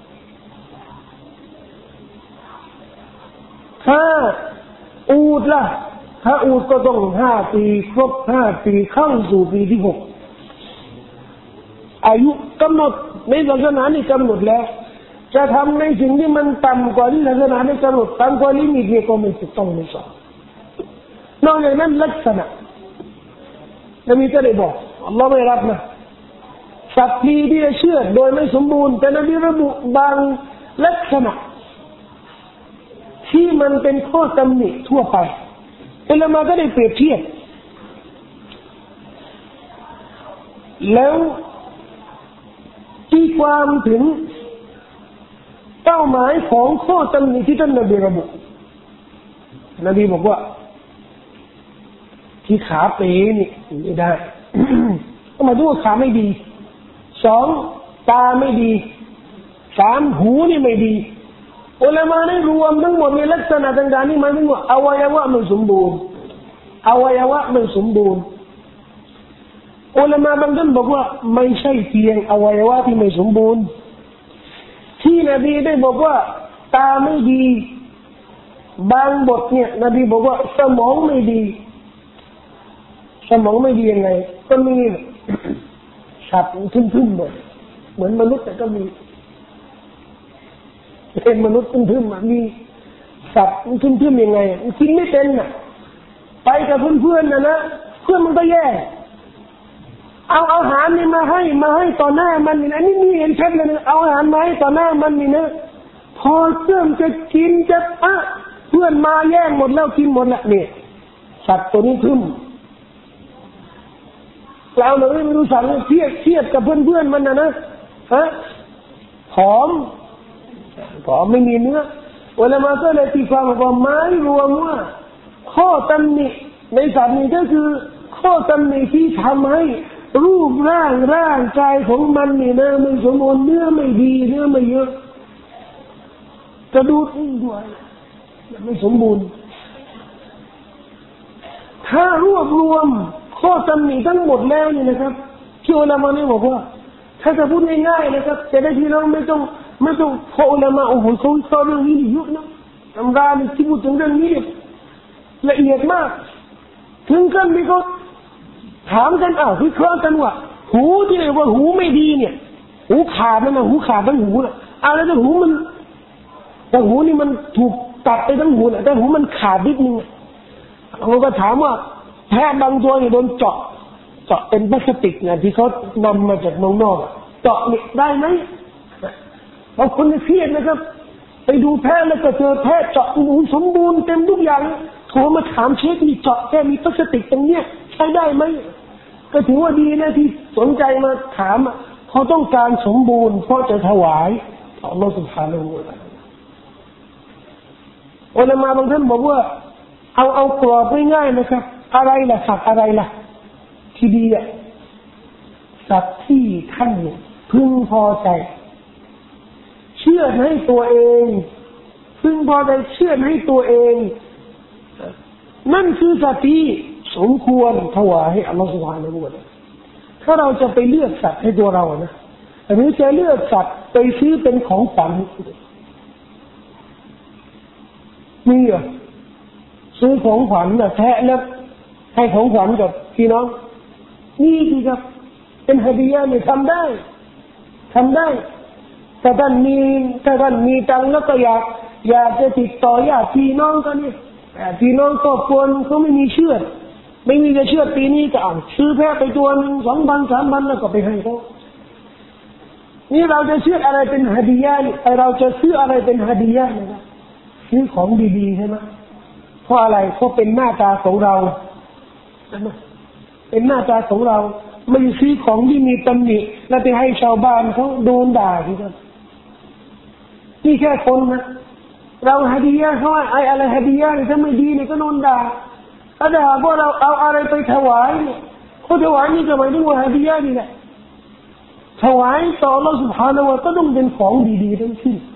ถ้าอูดล่ะถ้าอูดก็ต้องห้าปีครบห้าปีเข้าสู่ปีที่หกอายุกำหนดในศาสนานี่กำหนดแล้วจะทำในสิ่งที่มันต่ำกว่าที่ศาสนาได้กำหนดต่ำกว่าลิมิตเนี่ยก็ไม่ถูกต้องไม่ชอบนอกจากนั้นลักษณะนบีก็ได้บอกอัลลอฮ์ไม่รับนะสัตว์ที่ที่จะเชื่อโดยไม่สมบูรณ์แต่นบีระบุบางลักษณะที่มันเป็นข้อตำหนิทั่วไปอุลามะก็ได้เปรียบเทียบแล้วที่ความถึงเป้าหมายของข้อตำหนิที่ท่านนบีระบุนบีบอกว่าที่ขาเป๋นี่ไม่ได้ ก็หมายถึงว่าขาไม่ดีสองตาไม่ดีสามหูนี่ไม่ดีอุลามะได้รวมทั้งหมดในลักษณะต่างๆนี่หมายถึงว่าอวัยวะไม่สมบูรณ์อวัยวะไม่สมบูรณ์อุลามะบางท่านบอกว่าไม่ใช่เพียงอวัยวะที่ไม่สมบูรณ์ที่นบีได้บอกว่าตาไม่ดีบางบทเนี่ยนบีบอกว่าสมองไม่ดีสมองไม่ดียังไงก็มีสัตว์ทึ่มๆแบบเหมือนมนุษย์แต่ก็มีเป็นมนุษย์ทึ่มๆมีสัตว์ทึ่มๆยังไงกินไม่เป็นน่ะไปกับเพื่อนๆนะนะเพื่อนมันก็แย่เอาอาหารนี่มาให้มาให้ต่อหน้ามันนี่นะนี่มีเห็นชัดเลยนะเอาอาหารมาให้ต่อหน้ามันนี่นะพอเพื่อนจะกินจะอ่ะเพื่อนมาแย่งหมดแล้วกินหมดละเนี่ยสัตว์ตัวนี้ทึ่มเราเลยไม่รู้สั่งเทียบเทียบกับเพื่อนๆมันนะนะฮะผอมผอมไม่มีเนื้อเวลามาก็เลยตีความว่าไม้รวมว่าข้อตำหนิในสัตว์นี้ก็คือข้อตำหนิที่ทำให้รูปร่างร่างกายของมันนี่นะไม่สมบูรณ์เนื้อไม่ดีเนื้อไม่เยอะกระดูกด้วยไม่สมบูรณ์ถ้ารวบรวมข้อตำหนิทั้งหมดแล้วนี่นะครับที่อุลามะนี่บอกว่าถ้าจะพูดง่ายๆนะครับจะได้ที่เราไม่ต้องไม่ต้องพออุลามะโอ้โหเขาสอนเรื่องนี้เยอะนะตำราที่พูดถึงเรื่องนี้ละเอียดมากถึงขั้นที่เขาถามกันอ้าววิเคราะห์กันว่าหูที่เรียกว่าหูไม่ดีเนี่ยหูขาดนั่นนะหูขาดทั้งหูน่ะอ้าวแล้วถ้าหูมันแต่หูนี่มันถูกตัดไปทั้งหูน่ะแต่หูมันขาดนิดนึงเขาก็ถามว่าแพะบางตัวเนี่ยโดนเจาะเจาะเป็นพลาสติกเนี่ยที่เขานำมาจากเมืองนอกเจาะเนี่ยได้ไหมบางคนเครียดนะครับไปดูแพะแล้วก็เจอแพะเจาะหูสมบูรณ์เต็มทุกอย่างโทรมาถามเช็คนี่เจาะแค่มีพลาสติกตรงเนี้ยใช้ได้ไหมก็ถือว่าดีนะที่สนใจมาถามเขาต้องการสมบูรณ์เพราะจะถวายต่ออัลเลาะห์ซุบฮานะฮูวะตะอาลาอุลามะบางท่านบอกว่าเอาเอากรอบง่ายๆนะครับอะไรล่ะสัตว์อะไรล่ะที่ดีอ่ะสัตว์ที่ท่านพึงพอใจเชื่อให้ตัวเองพึงพอใจเชื่อให้ตัวเองนั่นคือสัตว์ที่สมควรถวายให้อัลลอฮฺซุบฮานะฮูวะตะอาลาถ้าเราจะไปเลือกสัตว์ให้ตัวเรานะหรือจะเลือกสัตว์ไปซื้อเป็นของขวัญมีเหรอซื้อของขวัญน่ะแท้แล้วให้ของขวัญกับพี่น้องนี่สิครับเป็นฮะดียะห์นี่ทำได้ทำได้ถ้าท่านมีถ้าท่านมีตังค์แล้วก็อยากอยากจะติดต่อญาติพี่น้องกันนี่พี่น้องครอบครัวเขาไม่มีเชือดไม่มีจะเชือดปีนี้ก็อ่านซื้อแพะไปตัวนึงสองพันสามพันแล้วก็ไปให้เขานี่เราจะเชือดอะไรเป็นฮะดียะห์นี่เราจะซื้ออะไรเป็นฮะดียะห์นะครับซื้อของดีๆใช่ไหมเพราะอะไรเพราะเป็นหน้าตาของเราเป็นหน้าตาของเราไม่ซื้อของที่มีตำหนิแล้วไปให้ชาวบ้านเขาโดนด่าที่นั่นนี่แค่คนนะเราฮะดียะห์เขาไอ้อะไรฮะดียะห์นี่ถ้าไม่ดีเนี่ยก็โดนด่าถ้าด่าพวกเราเอาอะไรไปถวายเนี่ยเขาถวายนี่ก็หมายถึงว่าฮะดียะห์นี่แหละถวายต่ออัลเลาะห์ซุบฮานะฮูวะตะอาลาก็ต้องเป็นของดีๆทั้งสิ้น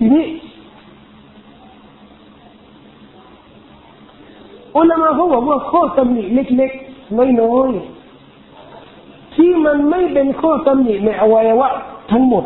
ทีนี้อุลามะเขาบอกว่าข้อตำหนิเล็กๆน้อยๆที่มันไม่เป็นข้อตำหนิในอวัยวะทั้งหมด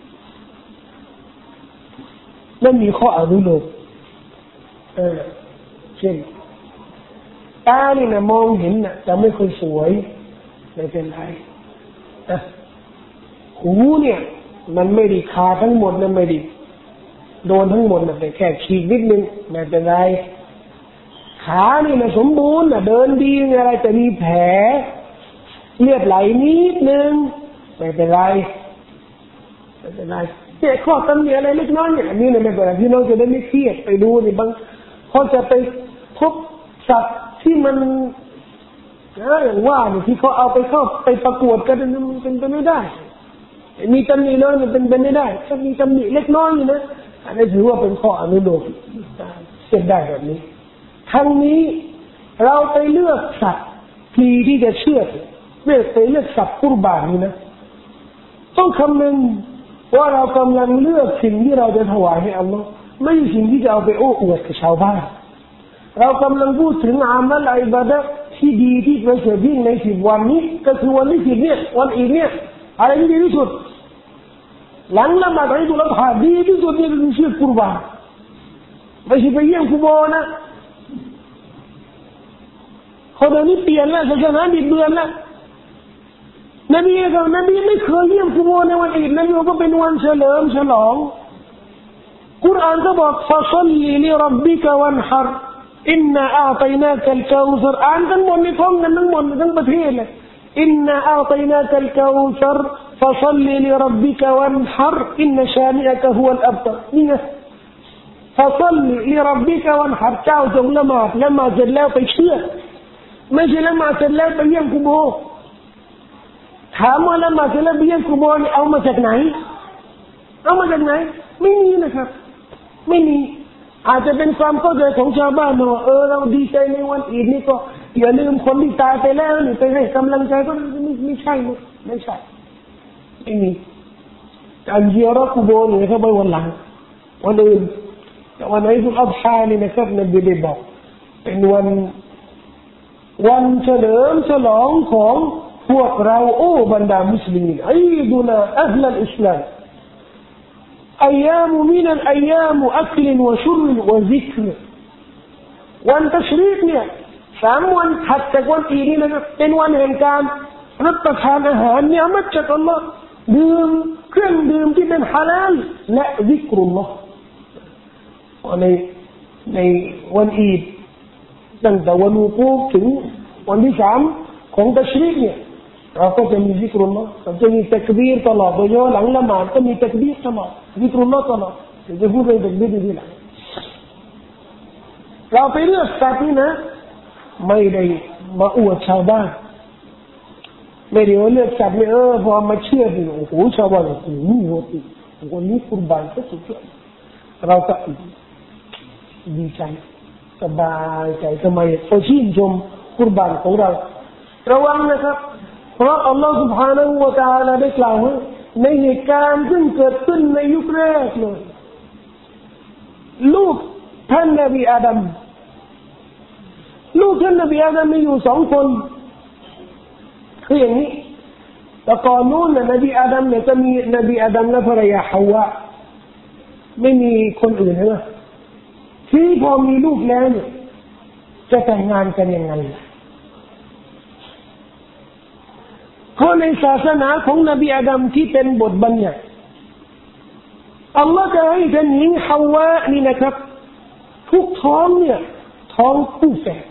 นั่นมีข้ออนุโลมเออเช่นตานี่นะมองเห็นนะแต่ไม่ค่อยสวยไม่เป็นไรนะหูเนี่ยมันไม่ได้ขาทั้งหมดนะไม่ได้โดนทั้งหมดนะแต่แค่ฉีกนิดนึงไม่เป็นไรขานี่นะสมบูรณ์นะเดินดีอะไรแต่มีแผลเลือดไหลนิดนึงไม่เป็นไรไม่เป็นไรเนี่ยข้อตำหนิอะไรเล็กน้อยเนี่ยอันนี้เนี่ยไม่เป็นไรพี่น้องจะได้ไม่เครียดไปดูนี่บางเขาจะไปพบสัตว์ที่มันนะอย่างว่าเนี่ยที่เขาเอาไปเข้าไปประกวดกันมันเป็นไปไม่ได้มีตำหนิน้อยมันเป็นไปไม่ได้ถ้ามีตำหนิเล็กน้อยนี่นะอันนี้ถือว่าเป็นข้ออนุโลมเช่นได้แบบนี้ทั้งนี้เราไปเลือกสัตว์ที่ที่จะเชื่อเลือกไปเลือกสัตว์กุรบานนี่นะต้องคำนึงว่าเรากำลังเลือกสิ่งที่เราจะถวายให้อัลลอฮ์ไม่ใช่สิ่งที่จะเอาไปโอ้อวดกับชาวบ้านเรากำลังพูดถึงอามัลอิบาดะห์ที่ดีที่ประเสริฐยิ่งในสิบวันนี้ก็คือวันที่สิบเนี่ยวันอีกเนี่ยอะไรที่ดีที่สุดหลังละหมาดอิดุลอัฎฮาดีที่สุดนี่คือเชือกกุรบานไม่ใช่ไปเยี่ยมกุโบร์นะคนเดี๋ยวนี้เปลี่ยนแล้วศาสนาบิดเบือนแล้วนบีก็นบีไม่เคยเยี่ยมกุโบร์ในวันอีดนบีก็เป็นวันเฉลิมฉลองกุรอานก็บอกฟะซัลลิลิร็อบบิกะวันฮัรอินนาอาตัยนาคัลกาวซัรอ่านกันหมดในท้องกันทั้งหมดทั้งประเทศเลยอินนาอาตัยนาคัลกาวซัรฟะซัลลิลิร็อบบิกะวันฮัรอินนาชานิอะกะฮุวัลอับตะนี่ไงฟะซัลลิลิร็อบบิกะวันฮัรเจ้าจงละหมาดละหมาดเสร็จแล้วไปเชื่อไม่ใช่ละหมาดเสร็จแล้วไปเยี่ยมกุโบร์ถามว่าละหมาดเสร็จแล้วไปเยี่ยมกุโบร์นี่เอามาจากไหนเอามาจากไหนไม่มีนะครับไม่มีอาจจะเป็นความเข้าใจของชาวบ้านว่าเออเราดีใจในวันอีดนี่ก็อย่าลืมคนที่ตายไปแล้วนี่ไปให้กำลังใจก็ไม่ไม่ใช่ไม่ใช่ไม่มีการเยียร์กุโบร์นี่เขาไปวันหลังวันอื่นแต่วันอิดุลอัฎฮานี่นะครับนบีได้บอกเป็นวันวันเฉลิมฉลองของพวกเราโอ้บรรดามุสลิมอีดุนาอัลลัลอิสลามأيام من الأيام أكل وشرب وذكر วันตัชรีกเนี่ยสามวันถัดจากวันอีดนี่นะครับเป็นวันแห่งการรับประทานอาหารเนี่ยมาจากอัลลอฮ์ดื่มเครื่องดื่มที่เป็นฮาลาลและซิกรุลลอฮ์ในในวันอีดตั้งแต่วันวุกูฟถึงวันที่สามของตัชรีกเนี่ยเราก็จะมีซิกรุลลอฮ์จะมีตักบีรตลอดโดยเฉพาะหลังละหมาดก็มีตักบีรตลอดซิกรุลลอฮ์ตลอดจะพูดเรื่องตักบีรทีหลังเราไปเลือกสัตว์นี่นะไม่ได้มาอวดชาวบ้านไม่ได้ว่าเลือกสัตว์ไม่เออพอมาเชื่อดิโอ้โหชาวบ้านโอ้โหโหติวันนี้กุรบานก็สุดยอดเราก็ดีใจสบายใจทำไมเราชื่นชมกุรบานของเราระวังนะครับเพราะอัลลอฮฺ سبحانه และ تعالى ได้กล่าวในเหตุการณ์ซึ่งเกิดขึ้นในยุคแรกเลยลูกท่านนบีอาดัมลูกท่านนบีอาดัมมีอยู่สองคนคืออย่างนี้แต่ก่อนนู้นนบีอาดัมเนี่ยจะมีนบีอาดัมและภรรยาฮาวาไม่มีคนอื่นใช่ไหมที่พอมีลูกแล้วเนี่ยจะแต่งงานกันยังไงเพราะในศาสนาของนบีอาดัมที่เป็นบทบัญญัติอัลลอฮฺจะให้ท่านหญิงฮาวานี่นะครับทุกท้องเนี่ยท้องคู่แฝด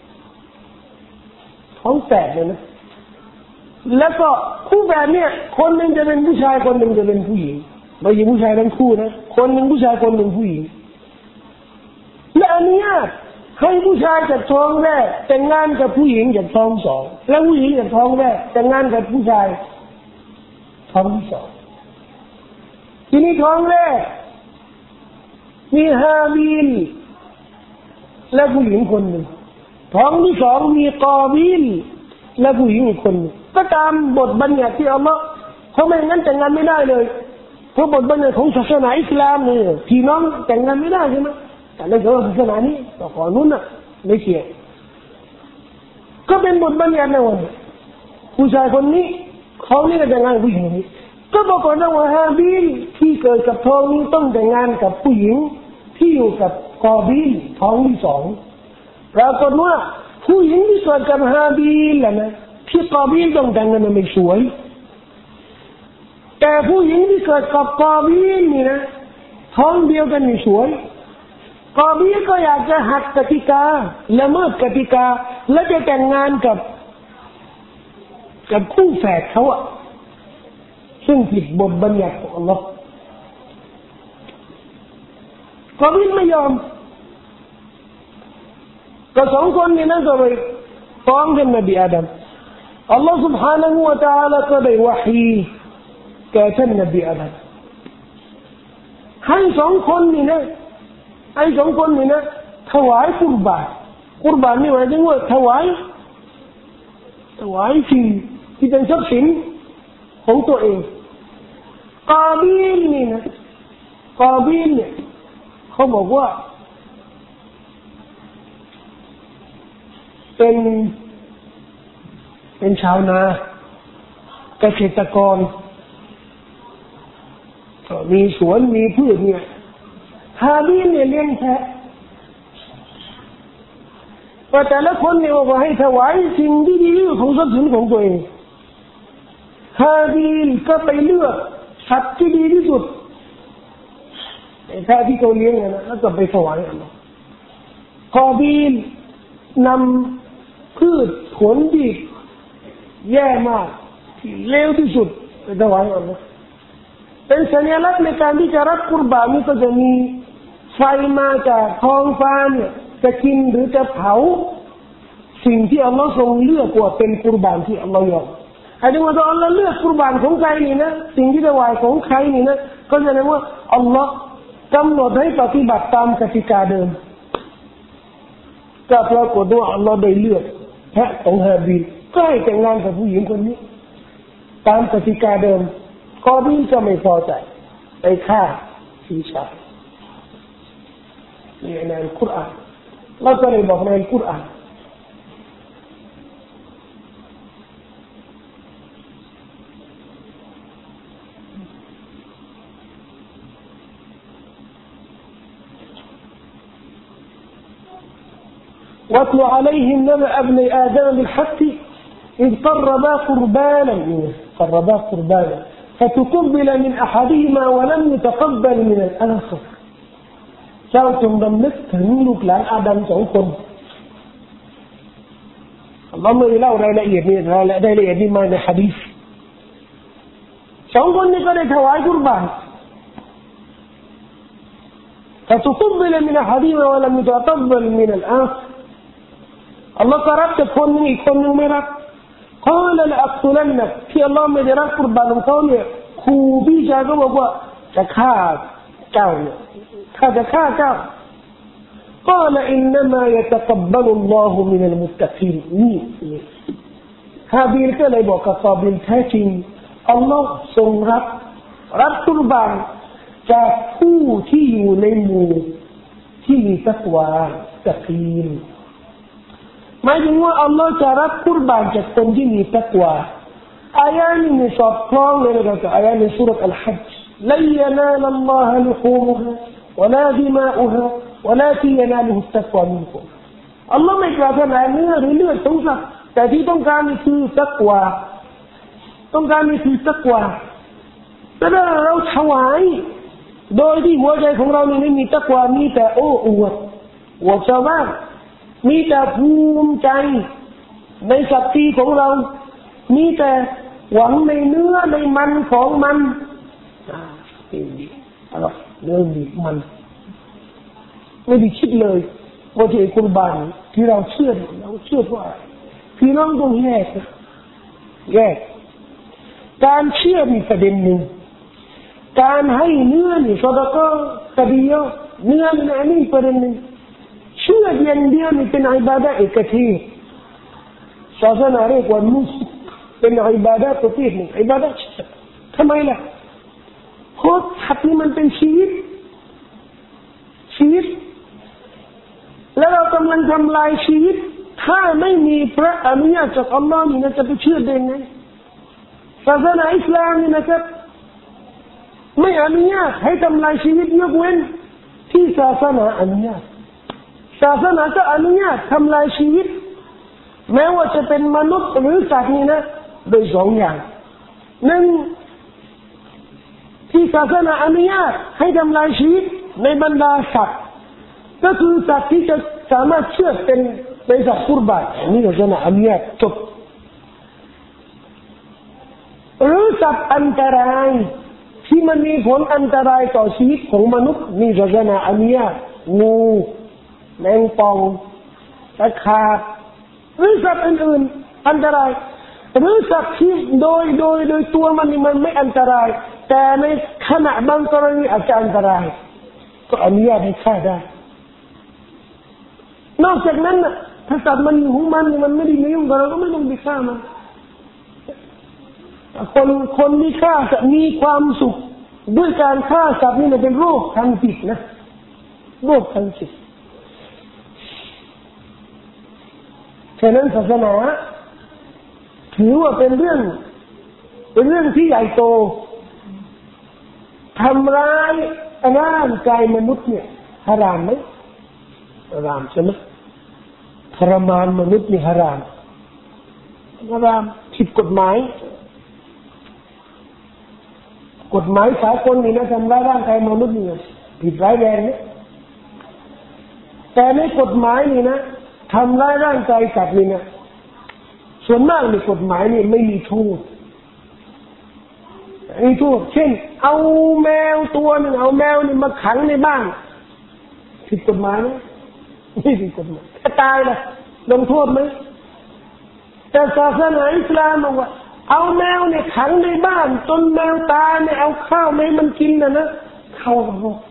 ท้องแฝดเลยนะแล้วก็คู่แฝดเนี่ยคนหนึ่งจะเป็นผู้ชายคนหนึ่งจะเป็นผู้หญิงไม่ใช่ผู้ชายทั้งคู่นะคนหนึ่งผู้ชายคนหนึ่งผู้หญิงและอันนี้ให้ผู้ชายจากท้องแรกแต่งงานกับผู้หญิงจากท้องสองและผู้หญิงจากท้องแรกแต่งงานกับผู้ชายท้องที่สองทีนี้ท้องแรกมีฮาบีลและผู้หญิงคนหนึ่งท้องที่สองมีกอบีลและผู้หญิงอีกคนหนึ่งก็ตามบทบัญญัติที่อัลลอฮ์เพราะไม่งั้นแต่งงานไม่ได้เลยเพราะบทบัญญัติของศาสนาอิสลามเนี่ยพี่น้องแต่งงานไม่ได้ใช่ไหมแต่ในศาสนานี้ต่อก่อนนู้นน่ะไม่เกี่ยวก็เป็นบทบัญญัตินะวันผู้ชายคนนี้เขานี่ก็แต่งงานผู้หญิงนี้ก็บอกก่อนนะว่าฮาบิลที่เกิดกับท้องนี้ต้องแต่งงานกับผู้หญิงที่อยู่กับกอบิลท้องที่สองปรากฏว่าผู้หญิงที่เกิดกับฮาบิลล่ะนะที่กอบิลต้องแต่งงานไม่สวยแต่ผู้หญิงที่เกิดกับกอบิลนี่นะท้องเดียวกันนี่สวยกอบิลก็อยากจะหักกติกาละเมิดกติกาและจะแต่งงานกับกับคู่แฝดเขาอะซึ่งผิดบทบัญญัติของอัลลอฮ์กอบิลไม่ยอมก็สองคนนี้นะก็เลยฟ้องท่านนบีอาดัมอัลลอฮ์ سبحانه และ تعالى ก็ได้วะฮีแก่ท่านนบีอาดัมให้สองคนนี่นะให้สองคนนี่นะถวายกุรบานกุรบานนี่หมายถึงว่าถวายถวายสิ่งที่เป็นทรัพย์สินของตัวเองกาบิลนี่นะกาบิลเนี่ยเขาบอกว่าเป็นเป็นชาวนาเกษตรกรมีสวนมีพืชเนี่ยฮาบิลเนี่ยเลี้ยงแพะแต่แต่ละคนเนี่ยบอกว่าให้ถวายสิ่งที่ดีที่สุดของทรัพย์สินของตัวเองฮาบิลก็ไปเลือกสัตว์ที่ดีที่สุดไอ้แพะที่เขาเลี้ยงนะแล้วก็ไปถวายอัลลอฮ์กอบิลนำพืชผลที่แย่มากที่เลวที่สุดไปถวายอัลลอฮ์เป็นสัญลักษณ์ในการที่จะรับกุรบานนี่ก็จะมีไฟมาจากท้องฟ้าเนี่ยจะกินหรือจะเผาสิ่งที่อัลลอฮ์ทรงเลือกว่าเป็นกุรบานที่อัลลอฮ์ยอมไอ้ที่ว่าอัลลอฮ์เลือกกุรบานของใครนี่นะสิ่งที่ถวายของใครนี่นะก็แสดงว่าอัลลอฮ์กำหนดให้ปฏิบัติตามกติกาเดิมก็ปรากฏว่าอัลลอฮ์ได้เลือกแพะของฮาบิลก็ให้แต่งงานกับผู้หญิงคนนี้ตามกติกาเดิมกอบิลก็ไม่พอใจไปฆ่าพี่ชายนี่ในอัลกุรอานเราก็เลยบอกในอัลกุรอานواتل عليهم نبأ ابن آدم بالحق إذ قربا قربانا قربا قربانا فتقبل من أحدهما ولم يتقبل من الآخر เจ้าจงรำลึกถึงลูกหลานอาดัมสองคนเราไม่ได้เล่ารายละเอียดนี่รายละเอียดนี่มาในหะดีษสองคนนี้ก็ได้ถวายกุรบาน فتقبل من أحدهما ولم يتقبل من الآخر อัลลอฮ์ก็รับจากคนนึงอีกคนนึงไม่รับقال لأقتلنك ที่อัลลอฮ์ไม่ได้รับกุรบานของเขาเนี่ยขู่พี่ชายก็บอกว่าจะฆ่าเจ้าเนี่ยข้าจะฆ่าเจ้า قال إنما يتقبل الله من المتقين นี่ฮาบิลก็เลยบอกกับกอบิลแท้จริงอัลลอฮ์ทรงรับรับกุรบานจากผู้ที่อยู่ในหมู่ที่มีตักวาตักีนหมายถึงว่าอัลลอฮ์จะรับกุรบานจากคนที่มีตักวาอายะนี้มีสอดคล้องเลยนะครับอายะในสุเราะห์อัลฮัจญ์ลัยยะนาลัลลอฮะลุฮูมุฮา ولا دماؤها ولكن يناله التقوى منكم อัลลอฮ์ไม่ปรารถนาเนื้อหรือเลือดของสัตว์แต่ที่ต้องการนี่คือตักวาต้องการนี่คือตักวาแต่ถ้าเราถวายโดยที่หัวใจของเรานี่ไม่มีตักวามีแต่โอ้อวดอวดชาวบ้านมีแต่ภูมิใจในศักดิ์ศรีของเรามีแต่หวังในเนื้อในมันของมันอ่าดีอร่อยเนื้อดีมันไม่ได้คิดเลยว่าที่กุรบานที่เราเชื่อเราเชื่อว่าพี่น้องต้องแยกแยกการเชื่อมีประเด็นหนึ่งการให้เนื้อนี่ซอดาก็กระดิ่งเนื้อนี่อันนี้ประเด็นหนึ่งเชื่ออย่างเดียวนี่เป็นอิบาดะห์เอกเทศศาสนาเรียกว่านุสเป็นอิบาดะห์ประเภทหนึ่งอิบาดะห์ทำไมล่ะเพเพราะสัตว์นี่มันเป็นชีวิตชีวิตแล้วเรากำลังทำลายชีวิตถ้าไม่มีพระอนุญาตจากอัลลอฮ์นี่นะจะไปเชื่อได้ไงศาสนาอิสลามนี่นะครับไม่อนุญาตให้ทำลายชีวิตยกเว้นที่ศาสนาอนุญาตศาสนาก็อนุญาตทำลายชีวิตแม้ว่าจะเป็นมนุษย์หรือสัตว์นี่นะโดยสองอย่างหนึ่งที่ศาสนาอนุญาตให้ทำลายชีวิตในบรรดาสัตว์ก็คือสัตว์ที่จะสามารถเชื่อเป็นเป็นสัตว์กุรบานนี่ศาสนาอนุญาตจบหรือสัตว์อันตรายที่มันมีผลอันตรายต่อชีวิตของมนุษย์นี่ศาสนาอนุญาตงูแมงป่องตะขาบหรือสัตว์อื่นๆอันตรายหรือสัตว์ที่โดยโดยโดยตัวมันนี่มันไม่อันตรายแต่ในขณะบางกรณีอาจจะอันตรายก็อนุญาตให้ฆ่าได้นอกจากนั้นนะถ้าสัตว์มันอยู่ของมันมันไม่ได้มียุ่งกับเราก็ไม่ต้องไปฆ่ามันคนคนที่ฆ่าจะมีความสุขด้วยการฆ่าสัตว์นี่มันเป็นโรคทางจิตนะโรคทางจิตฉะนั้นศาสนาถือว่าเป็นเรื่องเป็นเรื่องที่ใหญ่โตทำร้ายร่างกายมนุษย์เนี่ยฮารามไหมฮารามใช่ไหมทรมานมนุษย์นี่ฮารามฮารามผิดกฎหมายกฎหมายสากลนี่นะทำร้ายร่างกายมนุษย์นี่ผิดร้ายแรงนะแต่ในกฎหมายนี่นะทำร้ายร่างกายสัตว์นี่นะส่วนมากในกฎหมายนี่ไม่มีโทษมีโทษเช่นเอาแมวตัวหนึ่งเอาแมวนี่มาขังในบ้านผิดกฎหมายไหมไม่ผิดกฎหมายถ้าตายล่ะลงโทษไหมแต่ศาสนาอิสลามบอกว่าเอาแมวเนี่ยขังในบ้านจนแมวตายเนี่ยเอาข้าวไม่มันกินนะนะเข้ากับโลก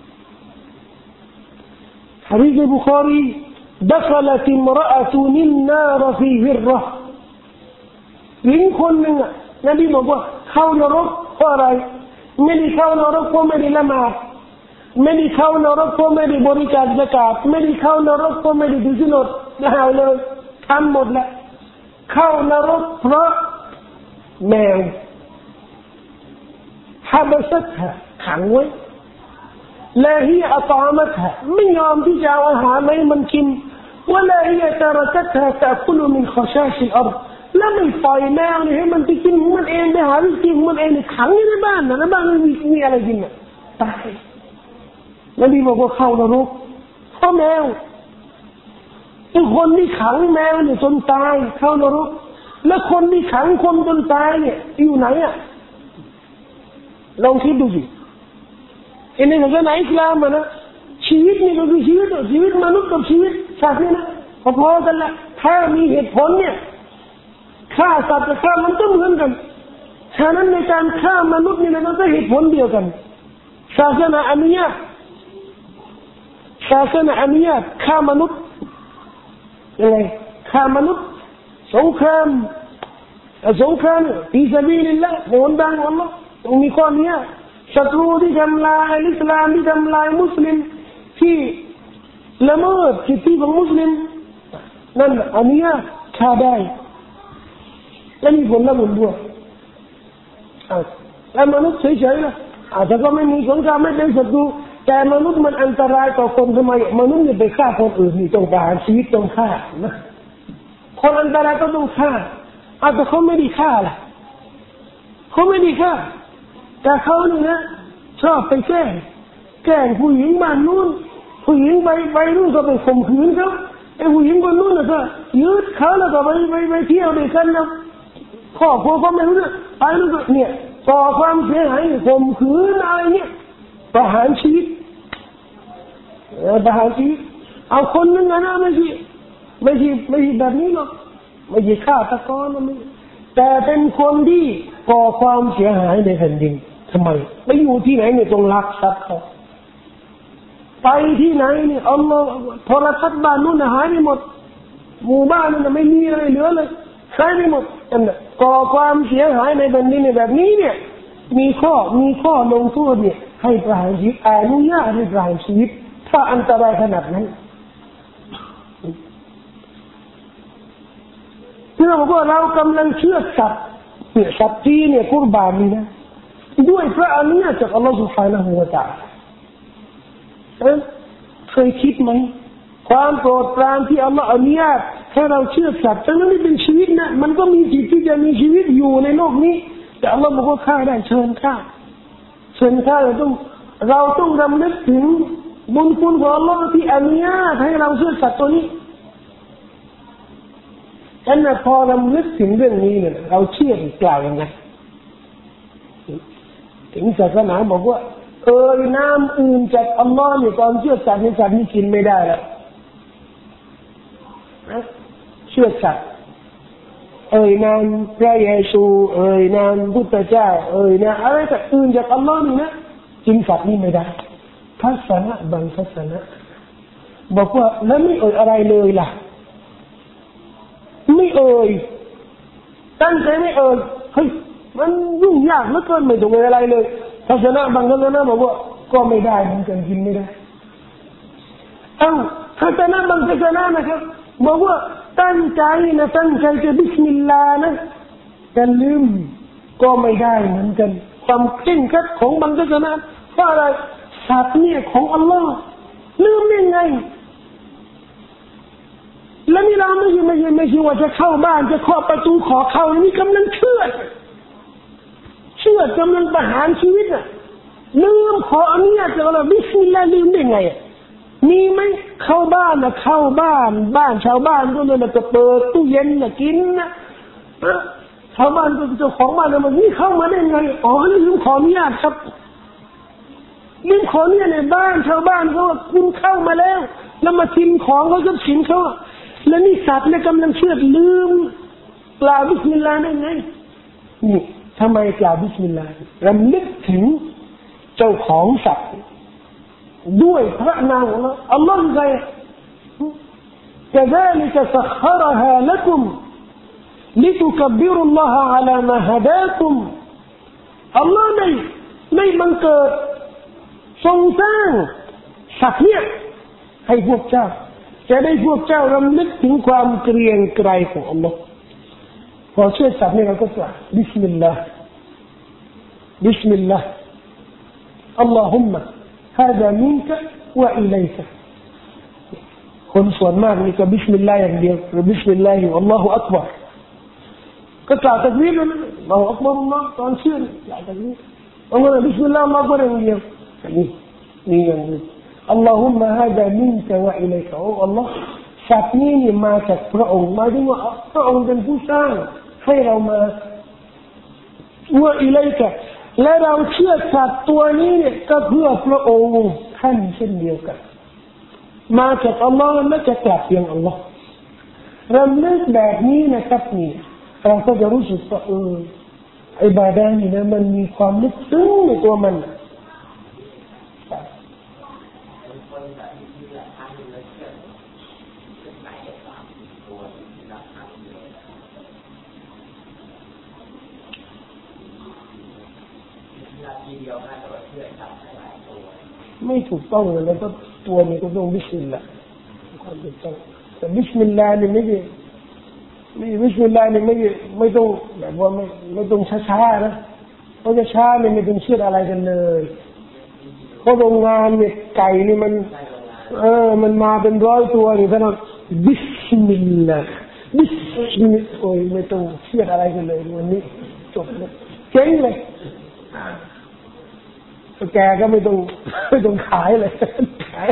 ฮะดีษบุคอรี دخلت امرأة النار في هرة หญิงคนหนึ่งอ่ะนบีบอกว่าเข้านรกเพราะอะไรไม่ได้เข้านรกเพราะไม่ได้ละหมาดไม่ได้เข้านรกเพราะไม่ได้บริจาคซะกาตไม่ได้เข้านรกเพราะไม่ได้ถือศีลอดละหายเลยทำหมดแหละเข้านรกเพราะแมวฮับซัตฮะขังไว้และฮีอัตอมัตฮะไม่ยอมที่จะเอาอาหารให้มันกินولا هي تركتها تأكل من خشاش الأرض แล้วไม่ปล่อยแมวนี่ให้มันไปกินของมันเองไปหาวิธีของมันเองขังอยู่ในบ้านนะในบ้านมันมีมีอะไรกินอ่ะตายแล้วดีบอกว่าเข้านรกเพราะแมวไอ้คนที่ขังแมวเนี่ยจนตายเข้านรกแล้วคนที่ขังคนจนตายเนี่ยอยู่ไหนอ่ะลองคิดดูสิไอ้ในศาสนาอิสลามอ่ะนะชีวิตนี่ก็คือชีวิตชีวิตมนุษย์กับชีวิตสัตว์นี่นะพอๆกันแหละถ้ามีเหตุผลเนี่ยฆ่าสัตว์กับฆ่ามันก็เหมือนกันฉะนั้นในการฆ่ามนุษย์นี่นะก็เหตุผลเดียวกันศาสนาอนุญาตศาสนาอนุญาตฆ่ามนุษย์ยังไงฆ่ามนุษย์สงครามสงครามฟีซาบีลิลละในวันดังอัลลอฮ์ต้องมีข้อนี้ศัตรูที่ทำลายอิสลามที่ทำลายมุสลิมที่ละเมิดสิทธิของมุสลิมนั่นอนุญาตฆ่าได้และมีผลละมุนด้วยแล้วมนุษย์เฉยๆล่ะอาจจะก็ไม่มีสงครามไม่เป็นศัตรูแต่มนุษย์มันอันตรายต่อคนทำไมมนุษย์เนี่ยไปฆ่าคนอื่นนี่ต้องประหารชีวิตต้องฆ่านะคนอันตรายก็ต้องฆ่าอาจจะเขาไม่ได้ฆ่าล่ะเขาไม่ได้ฆ่าแต่เขาเนี่ยนะชอบไปแกล้งแกล้งผู้หญิงบ้านนู้นผู้หญิงไปไปนู้นก็ไปข่มขืนเขาไอ้ผู้หญิงคนนู้นน่ะก็ยืดเขาแล้วก็ไปไปไปเที่ยวด้วยกันนะครอบครัวก็ไม่รู้เนี่ยไปนู้นก็เนี่ยก่อความเสียหายข่มขืนอะไรเนี่ยประหารชีวิตประหารชีวิตเอาคนนึงนะไม่ใช่ไม่ใช่ไม่ใช่แบบนี้หรอกไม่ใช่ฆ่าตะกอนไม่แต่เป็นคนที่ก่อความเสียหายในแผ่นดินทำไมไปอยู่ที่ไหนเนี่ยต้องลักทรัพย์เขาไปที่ไหนเนี่ยอัลลอฮ์โทรศัพท์บ้านนู้นหายไปหมดหมู่บ้านนั้นไม่มีอะไรเหลือเลยหายไปหมดนั่นแหละก่อความเสียหายในแผ่นดินแบบนี้เนี่ยมีข้อมีข้อลงโทษเนี่ยให้ประหารชีวิตอนุญาตให้ประหารชีวิตถ้าอันตรายขนาดนั้นที่เราบอกว่าเรากำลังเชื่อสัตว์เนี่ยสัตว์ที่เนี่ยกุรบานนี่นะด้วยพระอนุญาตจากอัลลอฮฺ سبحانه และ تعالى เคยคิดไหมความโปรดปรานที่อัลลอฮฺอนุญาตให้เราเชื่อสัตว์ทั้งนั้นนี่เป็นชีวิตนะมันก็มีสิทธิ์ที่จะมีชีวิตอยู่ในโลกนี้แต่อัลลอฮฺบอกว่าฆ่าได้เชิญฆ่าเชิญฆ่าเราต้องเราต้องรำลึกถึงบุญคุณของอัลลอฮฺที่อนุญาตให้เราเชื่อสัตว์ตัวนี้ฉะนั้นพอรำลึกถึงเรื่องนี้เนี่ยเราเชื่ออีกกล่าวยังไงถึงศาสนาบอกว่าเออน้ำอื่นจากอัลลอฮ์เนี่ยตอนเชื่อสัตว์ในสัตว์นี่กินไม่ได้แล้วนะเชื่อสัตว์เอ่ยนามพระเยซูเอ่ยนามพุทธเจ้าเอ่ยนะอะไรแต่อื่นจากอัลลอฮ์นี่นะกินสัตว์นี่ไม่ได้ทัศนะบางทัศนะบอกว่าแล้วไม่เอ่ยอะไรเลยล่ะไม่เอ่ยตั้งใจไม่เอ่ยเฮ้ยมันยุ่งยากเหลือเกินไม่ต้องเอ่ยอะไรเลยทัศนะบางทัศนะบอกว่าก็ไม่ได้เหมือนกันกินไม่ได้เอ้าทัศนะบางทัศนะนะครับบอกว่าตั้งใจนะตั้งใจจะบิสมิลลาห์นะแต่ลืมก็ไม่ได้เหมือนกันความเคร่งครัดของบางทัศนะเพราะอะไรสัตว์เนี่ยของอัลลอฮ์ลืมได้ไงแล้วนี่เราไม่ใช่ไม่ใช่ไม่ใช่ว่าจะเข้าบ้านจะเคาะประตูขอเข้านี่กำลังเชื่อเชื่อกำลังประหารชีวิตอ่ะลืมขออนุญาตจากอัลลอฮ์บิสมิลลาห์ลืมได้ไงมีไหมเข้าบ้านนะเข้าบ้านบ้านชาวบ้านก็เลยจะเปิดตู้เย็นนะกินนะชาวบ้านก็เจ้าของบ้านมันนี่เข้ามาได้ไงอ๋อลืมขออนุญาตครับลืมขออนุญาตในบ้านชาวบ้านเขาว่าคุณเข้ามาแล้วแล้วมาชิมของเขาก็ชิมเขาแล้วนี่สัตว์เนี่ยกำลังเชื่อลืมกล่าวบิสมิลลาห์ได้ไงนี่ทำไมกล่าวบิสมิลลาห์รำลึกถึงเจ้าของสัตว์ด้วยพระนามของอัลลอฮ์อัลลอฮ์ไง كذلك سخرها لكم لتكبروا الله على ما هداكم อัลลอฮ์ได้ได้บังเกิดทรงสร้างสัตว์เนี่ยให้พวกเจ้าจะได้พวกเจ้ารำลึกถึงความเกรียงไกรของอัลลอฮ์พอเชื่อสัตว์เนี่ยเราก็จะบิสมิลลาห์บิสมิลลาห์อัลลอฮุมมะهذا منك وإليك คนส่วนมากนี่ก็บิสมิลลาห์อย่างเดียวหรือบิสมิลลาห์อัลลอฮุอักบัรก็กล่าวตักบีรนะอัลลอฮุอักบัรอัลลอฮ์ตอนเชื่อกล่าวตักบีรอัลลอฮ์บิสมิลลาห์อัลลอฮุอักบัรอย่างเดียวนี่นี่อย่างนี้อัลลอฮุมะฮาดามินกะวะอิลัยกะโอ้อัลลอฮ์สัตว์นี้นี่มาจากพระองค์หมายถึงว่าพระองค์เป็นผู้สร้างให้เรามาวะอิลัยกะและเราเชื่อสัตว์ตัวนี้เนี่ยก็เพื่อพระองค์ท่านเช่นเดียวกันมาจากอัลลอฮ์และจะกลับยังอัลลอฮ์รำลึกแบบนี้นะครับนี่เราก็จะรู้สึกว่าเอออิบาดะห์นี่นะมันมีความลึกซึ้งในตัวมันไม่ถูกต้องเลยแล้วก็ตัวนี้ก็ต้องบิสมิลลาห์ความถูกต้องแต่บิสมิลลาห์นี่ไม่ใช่ไม่บิสมิลลาห์นี่ไม่ไม่ต้องแบบว่าไม่ไม่ต้องช้าๆนะเพราะช้าเนี่ยไม่ต้องเชื่ออะไรกันเลยเพราะโรงงานเนี่ยไก่นี่มันเออมันมาเป็นร้อยตัวนี่ท่านบิสมิลลาห์บิสมิลลาห์โอ้ยไม่ต้องเชื่ออะไรกันเลยวันนี้จบเลยเจ๊งเลยแกก็ไม่ต้องไม่ต้องขายเลยขาย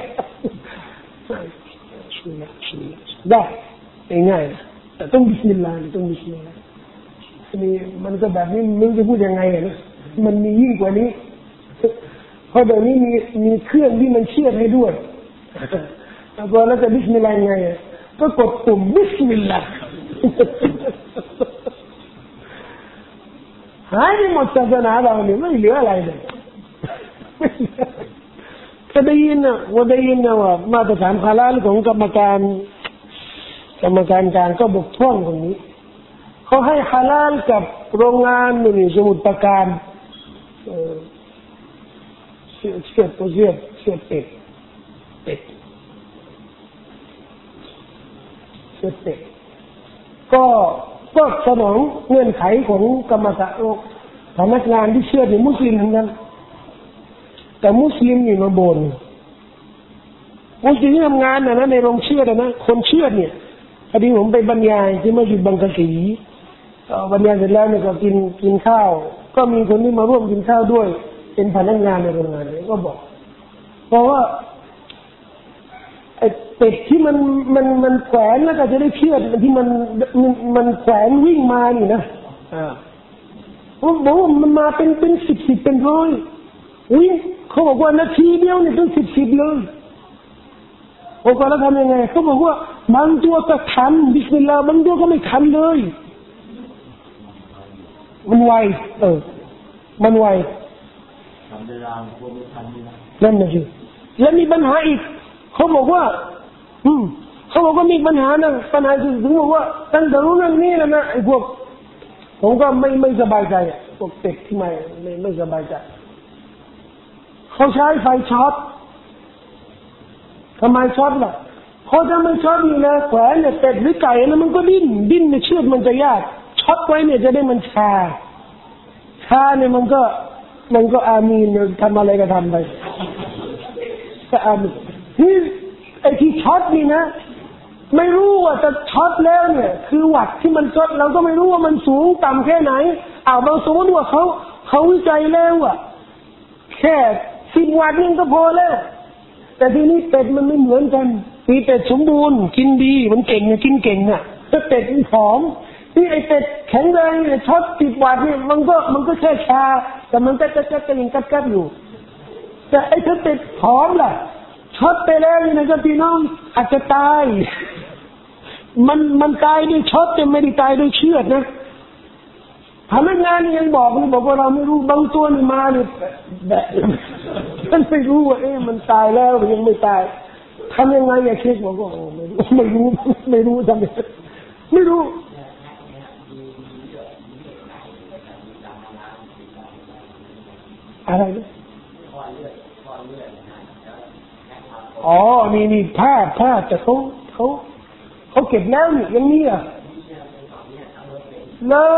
ได้ง่ายๆแต่ต้องบิสมิลลาห์ต้องบิสมิลลาห์ทีนี้มันก็แบบนี้ไม่รู้จะพูดยังไงนะมันมียิ่งกว่านี้เพราะเดี๋ยวนี้มีมีเครื่องที่มันเชื่อให้ด้วยแล้วพอแล้วจะบิสมิลลาห์ยังไงก็กดปุ่มบิสมิลลาห์หายไปหมดศาสนาเราเนี่ยไม่เหลืออะไรเลยก็ได้ยินนะว่าได้ยินนะว่ามาตรฐานฮาลาลของกรรมการกรรมการกลางก็บกพร่องตรงนี้เขาให้ฮาลาลกับโรงงานนี่สมุทรปราการเออเชื่อเชื่อตัวเชื่อเชื่อเป็ดเป็ดเชื่อเป็ดก็ก็สนองเงื่อนไขของกรรมการพนักงานที่เชื่อในมุสลิมทั้งนั้นแต่มุสลิมนี่มาบ่นมุสลิมที่ทำงานนะนะในโรงเชือดนะคนเชือดเนี่ยพอดีผมไปบรรยายที่มัสยิดบางกะสีบรรยายเสร็จแล้วเนี่ยก็กินกินข้าวก็มีคนที่มาร่วมกินข้าวด้วยเป็นพนักงานในโรงงานเนี่ยก็บอกเพราะว่าไอ้เป็ดที่มันมันมันแขวนแล้วก็จะได้เชือดที่มันมันมันแขวนวิ่งมานี่นะอ่าผมบอกว่ามันมาเป็นเป็นสิบสิบเป็นร้อยวิ่งเขาบอกว่านาทีเดียวเนี่ยต้องสิบสิบเลยโอ้ก็แล้วทำยังไงเขาบอกว่าบางตัวก็ทันบิสมิลลาห์บางตัวก็ไม่ทันเลยมันไวเออมันไวนั่นน่ะสิแล้วมีปัญหาอีกเขาบอกว่าอืมเขาบอกว่ามีปัญหานะปัญหาคือถึงบอกว่าตั้งแต่รู้เรื่องนี้แล้วนะไอ้พวกผมก็ไม่ไม่สบายใจอ่ะพวกเด็กที่ไม่ไม่ไม่สบายใจเขาใช้ไฟช็อตทำไมช็อตล่ะเพราะถ้าไม่ช็อตนี่นะแขวนเนี่ยเป็ดหรือไก่นะมันก็ดิ้นดิ้นในเชือกมันจะยากช็อตไว้เนี่ยจะได้มันชาชาเนี่ยมันก็มันก็อามีนทำอะไรก็ทำไปก็อามีนนี่ไอ้ที่ช็อตนี่นะไม่รู้ว่าจะช็อตแล้วเนี่ยคือวัดที่มันช็อตเราก็ไม่รู้ว่ามันสูงต่ำแค่ไหนอ้าวบางสมมติว่าเขาเขาวิจัยแล้วอะแค่สิบวัตต์นี่ก็พอแล้วแต่ทีนี้เป็ดมันไม่เหมือนกันมีเป็ดสมบูรณ์กินดีมันเก่งเนี่ยกินเก่งอ่ะแต่เป็ดมันผอมที่ไอเป็ดแข็งแรงเนี่ยช็อตสิบวัตต์นี่มันก็มันก็แค่ชาแต่มันก็จะจะจะยังกัดกัดอยู่แต่ไอ้ถ้าเป็ดผอมล่ะช็อตไปแล้วนี่นะพี่น้องอาจจะตายมันมันตายด้วยช็อตแต่ไม่ได้ตายด้วยเชือดนะพนักงานนี่ยังบอกเลยบอกว่าเราไม่รู้บางตัวนี่มาเนี่ยแบบฉันไม่รู้ว่าเอ๊ะมันตายแล้วหรือยังไม่ตายทำยังไงอย่าเช็คบอกว่าไม่รู้ไม่รู้ทำยังไงไม่รู้อะไรนะอ๋อนี่นี่ผ้าผ้าแต่เขาเขาเขาเก็บแล้วนี่ยังมีอ่ะแล้ว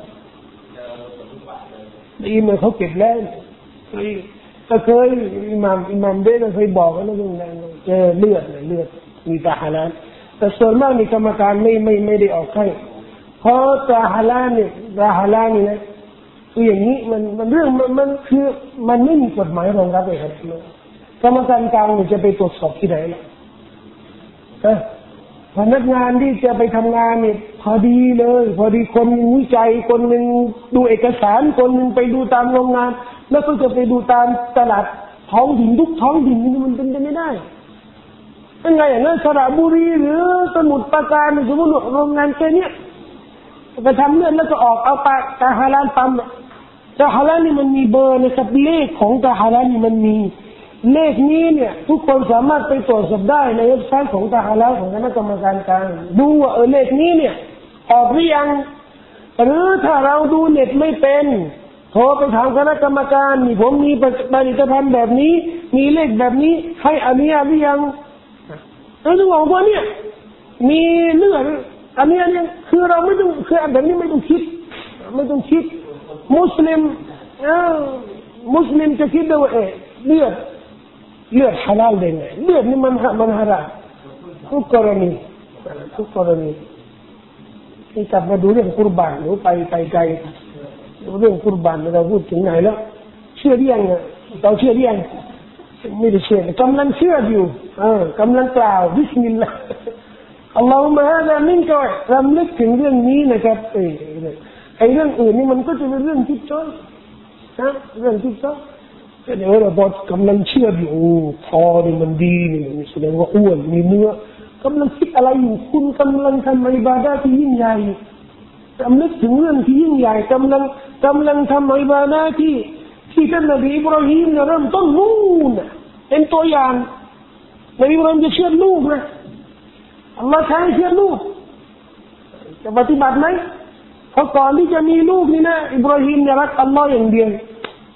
อีเมลเขาเก็บแล้วก็เคยอิหม่ามอิหม่ามเบก็เคยบอกกันนะเรื่องนั้นเจอเลือดเลือดมีตาฮาลาลแต่ส่วนมากนี่กรรมการไม่ไม่ไม่ได้ออกให้เพราะตาฮาลาลเนี่ยตาฮาลาลนี่นะคืออย่างนี้มันมันเรื่องมันมันคือมันไม่มีกฎหมายรองรับเลยครับกรรมการกลางจะไปตรวจสอบที่ไหนล่ะพนักงานที่จะไปทำงานเนี่ยพอดีเลยพอดีคนวิจัยคนหนึ่งดูเอกสารคนหนึ่งไปดูตามโรงงานแล้วก็จะไปดูตามตลาดท้องถิ่นทุกท้องถิ่นนี่มันเป็นไปไม่ได้เป็นไงอย่างนั้นสระบุรีหรือสมุทรปราการสมมติโรงงานแค่นี้ไปทำเลื่อนแล้วก็ออกเอาปากตาฮาลาลปั๊มตาฮาลาลนี่มันมีเบอร์นะครับเลขของตาฮาลาลนี่มันมีเลขนี้เนี่ยทุกคนสามารถไปตรวจสอบได้ในเว็บไซต์ของตาฮาลาลของคณะกรรมการกลางดูว่าเออเลขนี้เนี่ยออกหรือยังหรือถ้าเราดูเน็ตไม่เป็นโทรไปถามคณะกรรมการนี่ผมมีผลิตภัณฑ์แบบนี้มีเลขแบบนี้ให้อนุญาตหรือยังแล้วถึงบอกว่าเนี่ยมีเลือดอันนี้อันนี้คือเราไม่ต้องคืออันแบบนี้ไม่ต้องคิดไม่ต้องคิดมุสลิมเออมุสลิมจะคิดว่าเออเลือดเลือดฮาลาลได้ไงเลือดนี่มันมันฮารามทุกกรณีทุกกรณีที่กลับมาดูเรื่องกุรบานหรือไปไปไกลดูเรื่องกุรบานเราพูดถึงไหนแล้วเชื่อหรือยังเราเชื่อหรือยังไม่ได้เชื่อกำลังเชื่ออยู่เออกำลังกล่าวบิสมิลลาห์อัลลอฮุมะฮะดะมินกะรำลึกถึงเรื่องนี้นะครับเออไอ้เรื่องอื่นนี่มันก็จะเป็นเรื่องที่จ้อยนะเรื่องที่จ้อยแต่เดี๋ยวเราพอกำลังเชื่ออยู่พอนี่มันดีนี่แสดงว่าอ้วนมีเนื้อกำลังคิดอะไรอยู่คุณกำลังทำอิบาดะห์ที่ยิ่งใหญ่กำลังนึกถึงเรื่องที่ยิ่งใหญ่กำลังกำลังทำอิบาดะห์ที่ที่ท่านนบีอิบราฮิมเนี่ยเริ่มต้นนู่นเป็นตัวอย่างนบีอิบราฮิมจะเชื่อลูกนะอัลลอฮ์ใช้เชื่อลูกจะปฏิบัติไหมเพราะก่อนที่จะมีลูกนี่นะอิบราฮิมเนี่ยรักอัลลอฮ์อย่างเดียว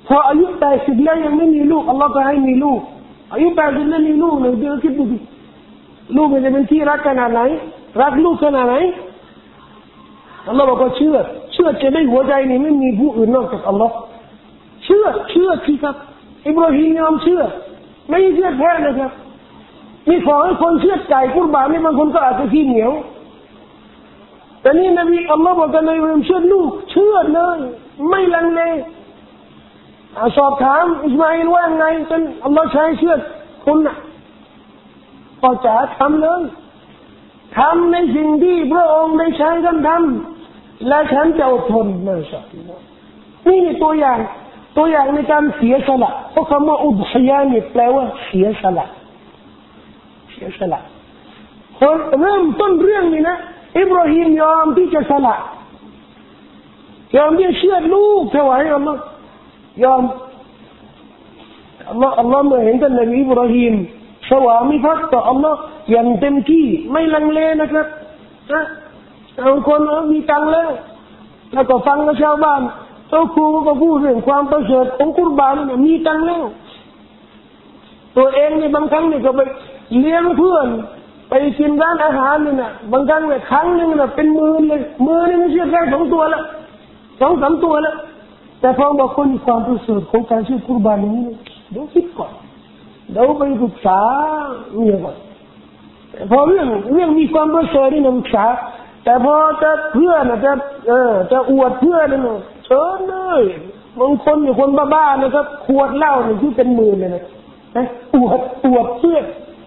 พออายุแปดสิบแล้วยังไม่มีลูกอัลลอฮ์ก็ให้มีลูกอายุแปดสิบแล้วมีลูกหนึ่งเดือนคิดดูสิลูกมันจะเป็นที่รักขนาดไหนรักลูกขนาดไหนอัลลอฮ์บอกว่าเชื่อเชื่อจะได้หัวใจนี่ไม่มีผู้อื่นนอกจากอัลลอฮ์เชื่อเชื่อสิครับอิบราฮิมยอมเชื่อไม่เชื่อแพ้นะครับมีขอให้คนเชื่อไก่กุรบานนี่บางคนก็อาจจะขี้เหนียวแต่นี่นบีอัลลอฮ์บอกกันเลยว่าเชื่อลูกเชื่อเลยไม่ลังเลสอบถามอิสมาอิลว่าไงจนอัลลอฮ์ใช้เชื่อคุณน่ะก็จะทำเลยทำในสิ่งที่พระองค์ได้ใช้ท่านทำและฉันจะอดทนไม่ใช่นี่นี่ตัวอย่างตัวอย่างในการเสียสละเพราะคำว่าอุดฮยานี่แปลว่าเสียสละเสียสละคนเริ่มต้นเรื่องนี้นะอิบราฮิมยอมที่จะสละยอมที่จะเชื่อลูกถวายอัลลอฮ์ยอมอัลลอฮ์อัลลอฮ์เมื่อเห็นท่านนบีอิบราฮิมสวามิภักดิ์ต่ออัลลอฮ์อย่างเต็มที่ไม่ลังเลนะครับนะบางคนมีตังแล้วแล้วก็ฟังกับชาวบ้านเจ้าครูก็พูดเรื่องความประเสริฐของกุรบานเนี่ยมีตังแล้วตัวเองเนี่ยบางครั้งเนี่ยก็ไปเลี้ยงเพื่อนไปกินร้านอาหารนี่นะบางครั้งเนี่ยครั้งนึงน่ะเป็นหมื่นเลยหมื่นนี่ไม่ใช่แค่สองตัวละสองสามตัวละแต่พอบอกคนมีความประเสริฐของการชื่อกุรบานนี้เดี๋ยวคิดก่อนเดี๋ยวไปศึกษาเนี่ยก่อนพอเรื่องเรื่องมีความประเสริฐนี่นะศึกษาแต่พอจะเพื่อนจะเออจะอวดเพื่อนนี่นะเชิญเลยบางคนเนี่ยคนบ้าๆนะครับขวดเหล้าเนี่ยที่เป็นหมื่นเลยนะนะอวดอวดเพื่อน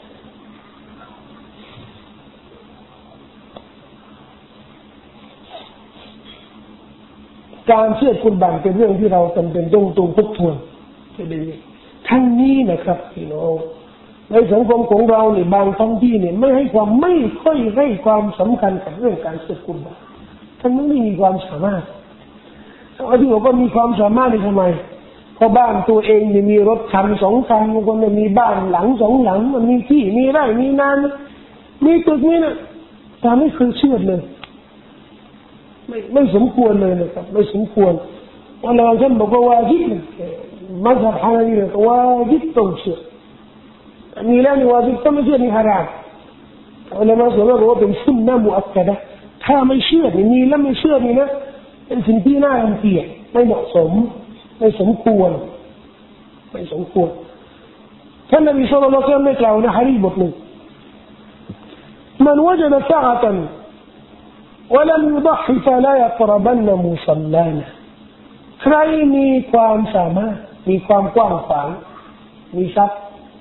การเชื่อกุรบานเป็นเรื่องที่เราจำเป็นต้องต้องทบทวนทั้งนี้นะครับพี่น้องในสังคมของเราเนี่ยบางท้องที่เนี่ยไม่ให้ความไม่ค่อยให้ความสำคัญกับเรื่องการเชื่อกุรบานทั้งนั้นไม่มีความสามารถเอาที่บอกว่ามีความสามารถในทำไมเพราะบ้านตัวเองเนี่ยมีรถคันสองคันบางคนเนี่ยมีบ้านหลังสองหลังมันมีที่มีไร่มีนามีตึกนี่นะแต่ไม่เคยเชื่อเลยไม่ไม่สมควรเลยนะครับไม่สมควรวันเราท่านบอกว่าวาญิบมัซฮับฮานาฟีเนี่ยวาญิบต้องเชื่ออันนี้แล้วนี่วาญิบต้องไม่เชื่อนี่ฮารามอัลลอฮฺมาสอนว่าเป็นสุนนะมุอักกะดะถ้าไม่เชื่อนี่มีแล้วไม่เชื่อนี่นะเป็นสิ่งที่น่ารังเกียจไม่เหมาะสมไม่สมควรไม่สมควรท่านนบีศ็อลลัลลอฮุอะลัยฮิวะซัลลัมได้กล่าวในหะดีษบทหนึ่งมันวะจะดะซะอะตันولم يضحي فلا يقربن مصلانا ใครมีความสามารถมีความกว้างขวางมีทรัพย์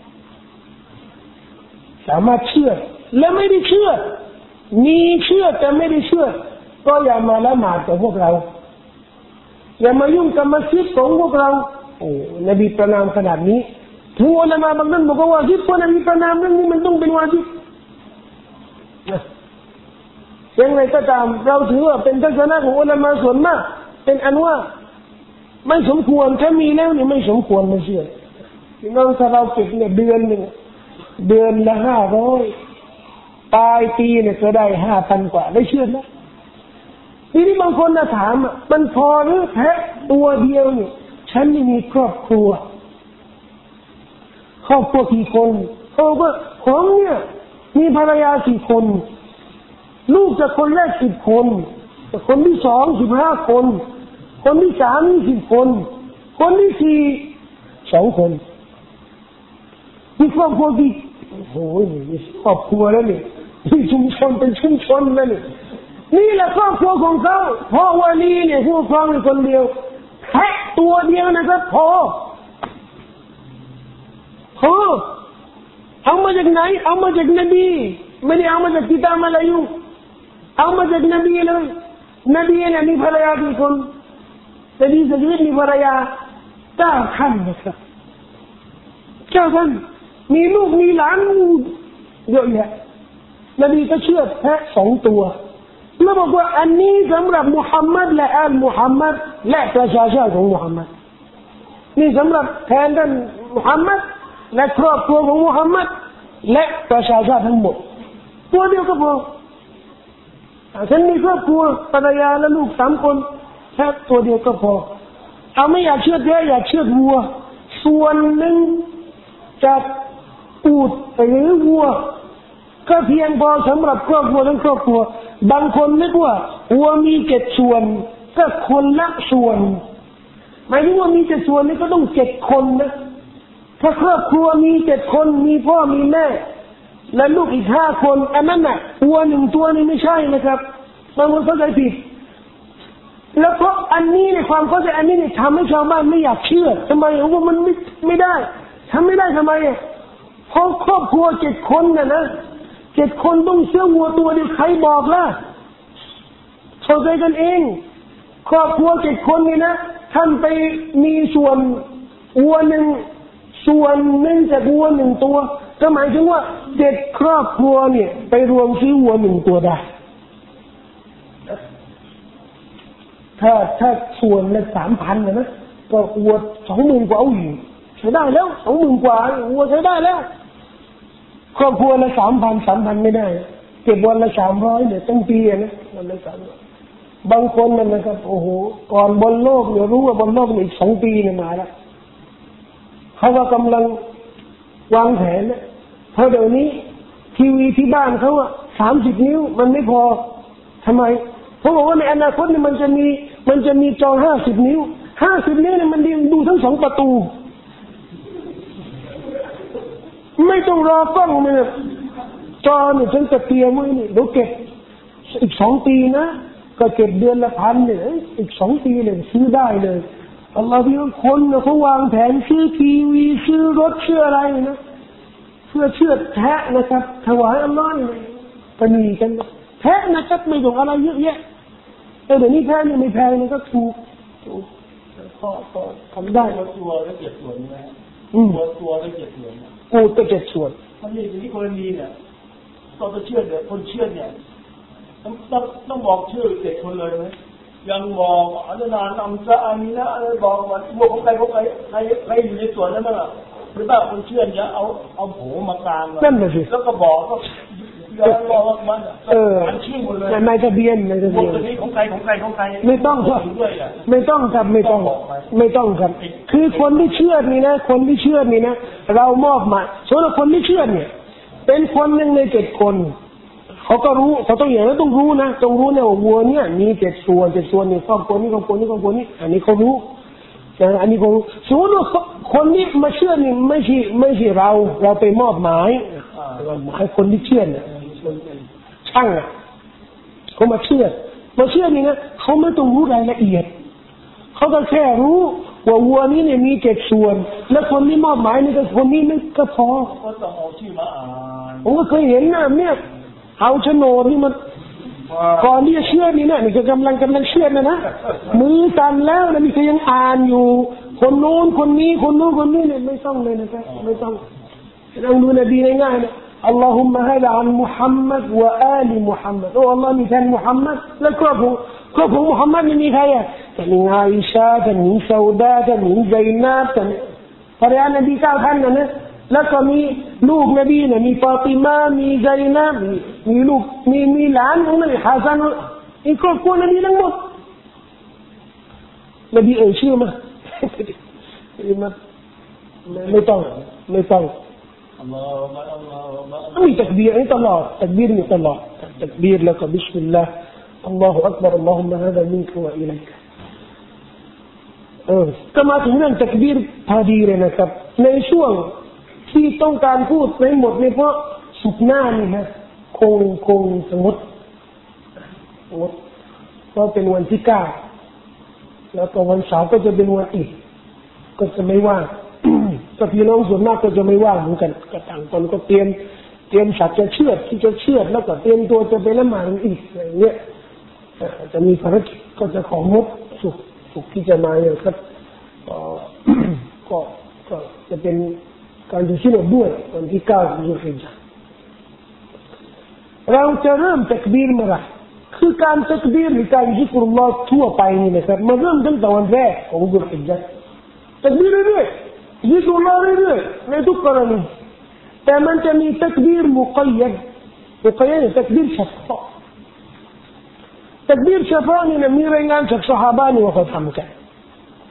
สามารถเชื่อและไม่ได้เชื่อมีเชื่อแต่ไม่ได้เชื่อก็อย่ามาละหมาดกับพวกเราอย่ามายุ่งกับมัสยิดของพวกเราโอ้นบีประนามขนาดนี้ทุกอุลามะบางท่านบอกว่าที่พอนบีประนามเรื่องนี้มันต้องเป็นวาญิบยังไงก็ตามเราถือว่าเป็นทัศนะของอุลามะส่วนมากเป็นอันว่าไม่สมควรถ้ามีแล้วนี่ไม่สมควรไม่เชื่อพี่น้องถ้าเราเก็บเนี่ยเดือนหนึ่งเดือนละห้าร้อยตายปีเนี่ยก็ได้ห้าพันกว่าได้เชื่อไหมทีนี้บางคนนะถามอ่ะมันพอหรือแค่ตัวเดียวเนี่ยฉันไม่มีครอบครัวครอบครัวกี่คนเขาก็ผมเนี่ยมีภรรยากี่คนลูกจากคนแรกสิบคนจากคนที่สองสิบห้าคนคนที่สามนี่สิบคนคนที่สี่สองคนมีครอบครัวกี่โอ้ยมีครอบครัวแล้วนี่มีชุมชนเป็นชุมชนแล้วนี่นี่แหละครอบครัวของเขาเพราะว่านี่เนี่ยผู้ครองคนเดียวแค่ตัวเดียวนะครับพอพอเอามาจากไหนเอามาจากนบีไม่ได้เอามาจากกิตาบมาลายูเอามาจากนบีเลยนบีเนี่ยมีภรรยากี่คนนบีจะมีภรรยาเก้าท่านนะครับเก้าท่านมีลูกมีหลานเยอะแยะนบีก็เชื่อแค่สองตัวแล้วบอกว่าอันนี้สำหรับมุฮัมมัดและอัลมุฮัมมัดและประชาชาติของมุฮัมมัดนี่สำหรับแทนท่านมุฮัมมัดและครอบครัวของมุฮัมมัดและประชาชาติทั้งหมดตัวเดียวก็พอฉันมีครอบครัวภรรยาและลูกสามคนแค่ตัวเดียวก็พอเอาไม่อยากเชือดแพะอยากเชือดวัวส่วนหนึ่งจากอูฐหรือวัวก็เพียงพอสำหรับครอบครัวทั้งครอบครัวบางคนนึกว่าวัวมีเจ็ดส่วนก็คนละส่วนหมายถึงว่ามีเจ็ดส่วนนี่ก็ต้องเจ็ดคนนะถ้าครอบครัวมีเจ็ดคนมีพ่อมีแม่และลูกอีกห้าคนอันนั้นน่ะวัวหนึ่งตัวนี่ไม่ใช่นะครับบางคนเข้าใจผิดแล้วเพราะอันนี้ในความเข้าใจอันนี้เนี่ยทำให้ชาวบ้านไม่อยากเชื่อทำไมว่ามันไม่ไม่ได้ทำไม่ได้ทำไมอ่ะเพราะครอบครัวเจ็ดคนน่ะนะเจ็ดคนต้องเชื่อวัวตัวเดียวใครบอกล่ะเข้าใจกันเองครอบครัวเจ็ดคนนี่นะท่านไปมีส่วนวัวหนึ่งส่วนหนึ่งจากวัวหนึ่งตัวก็หมายถึงว่าเจ็ดครอบครัวเนี่ยไปรวมซื้อวัวหนึ่งตัวได้ถ้าถ้าส่วนละสามพันนะก็วัวสองหมื่นกว่าอยู่ใช้ได้แล้วสองหมื่นกว่าวัวใช้ได้แล้วครอบครัวละสามพันสามพันไม่ได้เก็บวันละสามร้อยเนี่ยตั้งปีนะวันละสามบางคนมันนะครับโอ้โหก่อนบนโลกเนี่ยรู้ว่าบนโลกอีกสองปีเนี่ยมาแล้วเขาว่ากำลังวางแผนนะเพราะเดี๋ยวนี้ทีวีที่บ้านเขาอะสามสิบนิ้วมันไม่พอทำไมเพราะบอกว่าในอนาคตเนี่ยมันจะมีมันจะมีจอห้าสิบนิ้วห้าสิบนิ้วเนี่ยมันดูทั้งสองประตูไม่ต้องรอกล้องเลยจอเนี่ยฉันจะเตรียมไว้นี่เดี๋ยวเก็บอีกสองปีนะก็เก็บเดือนละพันเนี่ยอีกสองปีเนี่ยซื้อได้เลยอัลลอฮฺพี่คนเนี่ยเขาวางแผนซื้อทีวีซื้อรถซื้ออะไรนะเพื่อเชื่อแทะนะครับถวายอัลลอฮฺเนี่ยปนีกันแทะนะครับไม่ต้องอะไรเยอะแยะแต่เดี๋ยวนี้แทะเนี่ยไม่แพงมันก็ถูกถูกพอพอทำได้ตัวได้เจ็ดส่วนนะตัวตัวได้เจ็ดส่วนกูก็เจ็ดส่วนมันมีที่กรณีเนี่ยตอนจะเชื่อเนี่ยคนเชื่อเนี่ยต้องต้องต้องบอกชื่อเจ็ดคนเลยไหมยังบอกอันนั้นนำจะอันนี้นะอะไรบอกว่าพวกใครพวกใครใครใครอยู่ในส่วนนั้นมั้งอ่ะหรือว่าคนเชื่อเนี่ยเอาเอาโผมากลางแล้วก็บอกก็แล้วรอว่ามันเออชื่อหมดเลยในทะเบียนในทะเบียนของใครของใครของใครไม่ต้องครับไม่ต้องครับไม่ต้องไม่ต้องครับคือคนที่เชื่อนี่นะคนที่เชื่อนี่นะเรามอบหมายส่วนคนที่เชื่อเนี่ยเป็นคนหนึ่งในเจ็ดคนเขาก็รู้เขาต้องอย่างนั้นต้องรู้นะต้องรู้เนี่ยว่าวัวเนี่ยมีเจ็ดส่วนเจ็ดส่วนเนี่ยครอบครัวนี้ครอบครัวนี้ครอบครัวนี้อันนี้เขารู้แต่อันนี้เขาสมมติว่าคนนี้มาเชื่อนี่ไม่ใช่ไม่ใช่เราเราไปมอบหมายหมายคนที่เชื่อเนี่ยช่างอ่ะเขามาเชื่อมาเชื่อนี่นะเขาไม่ต้องรู้รายละเอียดเขาก็แค่รู้ว่าวัวนี้เนี่ยมีเจ็ดส่วนแล้วคนที่มอบหมายนี่ก็คนนี้นี่ก็พอก็ต้องเอาชื่อมาอ่านผมก็เคยเห็นนะเนี่ยเอาโฉนดนี่มันก่อนที่จะเชื่อนี่นะนี่ก็กำลังกำลังเชื่อนะนะมือกันแล้วนะนี่ก็ยังอ่านอยู่คนโน้นคนนี้คนโน้นคนนี้เนี่ยไม่ต้องเลยนะครับไม่ต้องลองดูนบีง่ายๆนะอัลลอฮุมมะฮะดะอันมุฮัมมัดวะอาลีมุฮัมมัดโอ้อัลลอฮ์มีท่านมุฮัมมัดและครอบครัวครอบครัวมุฮัมมัดนี่มีใครอ่ะท่านอาอิชาท่านซาอุดาท่านไซนับท่านภรรยานบีเก้าท่านนะนะแล้วก็มีลูกนบีเนี่ยมีฟาติมามีไซนับมีมีลูกมีมีหลานของนบีฮัสซันอีกครอบครัวนบีทั้งหมดนบีเอ่ยชื่อมาไม่ต้องไม่ต้องมีตักบีรนี่ตลอดตักบีรนี่ตลอดตักบีรแล้วก็บิสมิลลาห์อัลลอฮฺอักบาร์อัลลอฮุมะฮะดะมินกุวะอิลัยกะเออก็มาถึงเรื่องตักบีรพอดีเลยนะครับในช่วงที่ต้องการพูดไปหมดนี่เพราะสุกหน้านี่ฮะคงคงสมมติสมมติก็เป็นวันที่เก้าแล้วก็วันเสาร์ก็จะเป็นวันอีกก็จะไม่ว่างก็พี่น้องส่วนมากก็จะไม่ว่างเหมือนกันก็ต่างคนก็เตรียมเตรียมสัตว์จะเชือดที่จะเชือดแล้วก็เตรียมตัวจะไปละหมาดอีกอะไรเงี้ยจะมีภารกิจก็จะของงดสุขสุขที่จะมาเนี่ยครับก็ก็จะเป็นการดูชิโนด้วยวันที่เก้าของซุลฮิจญะห์เราจะเริ่มตักบีรเมื่อไหร่คือการตักบีรหรือการซิกรุลลอฮ์ทั่วไปนี่นะครับมาเริ่มตั้งแต่วันแรกของซุลฮิจญะห์ตักบีรเรื่อยๆซิกรุลลอฮ์เรื่อยๆในทุกกรณีแต่มันจะมีตักบีรมุกัยยัดมุกัยยัดตักบีรเฉพาะตักบีรเฉพาะนี่นะมีรายงานจากซอฮาบะนี่ว่าเขาทำกัน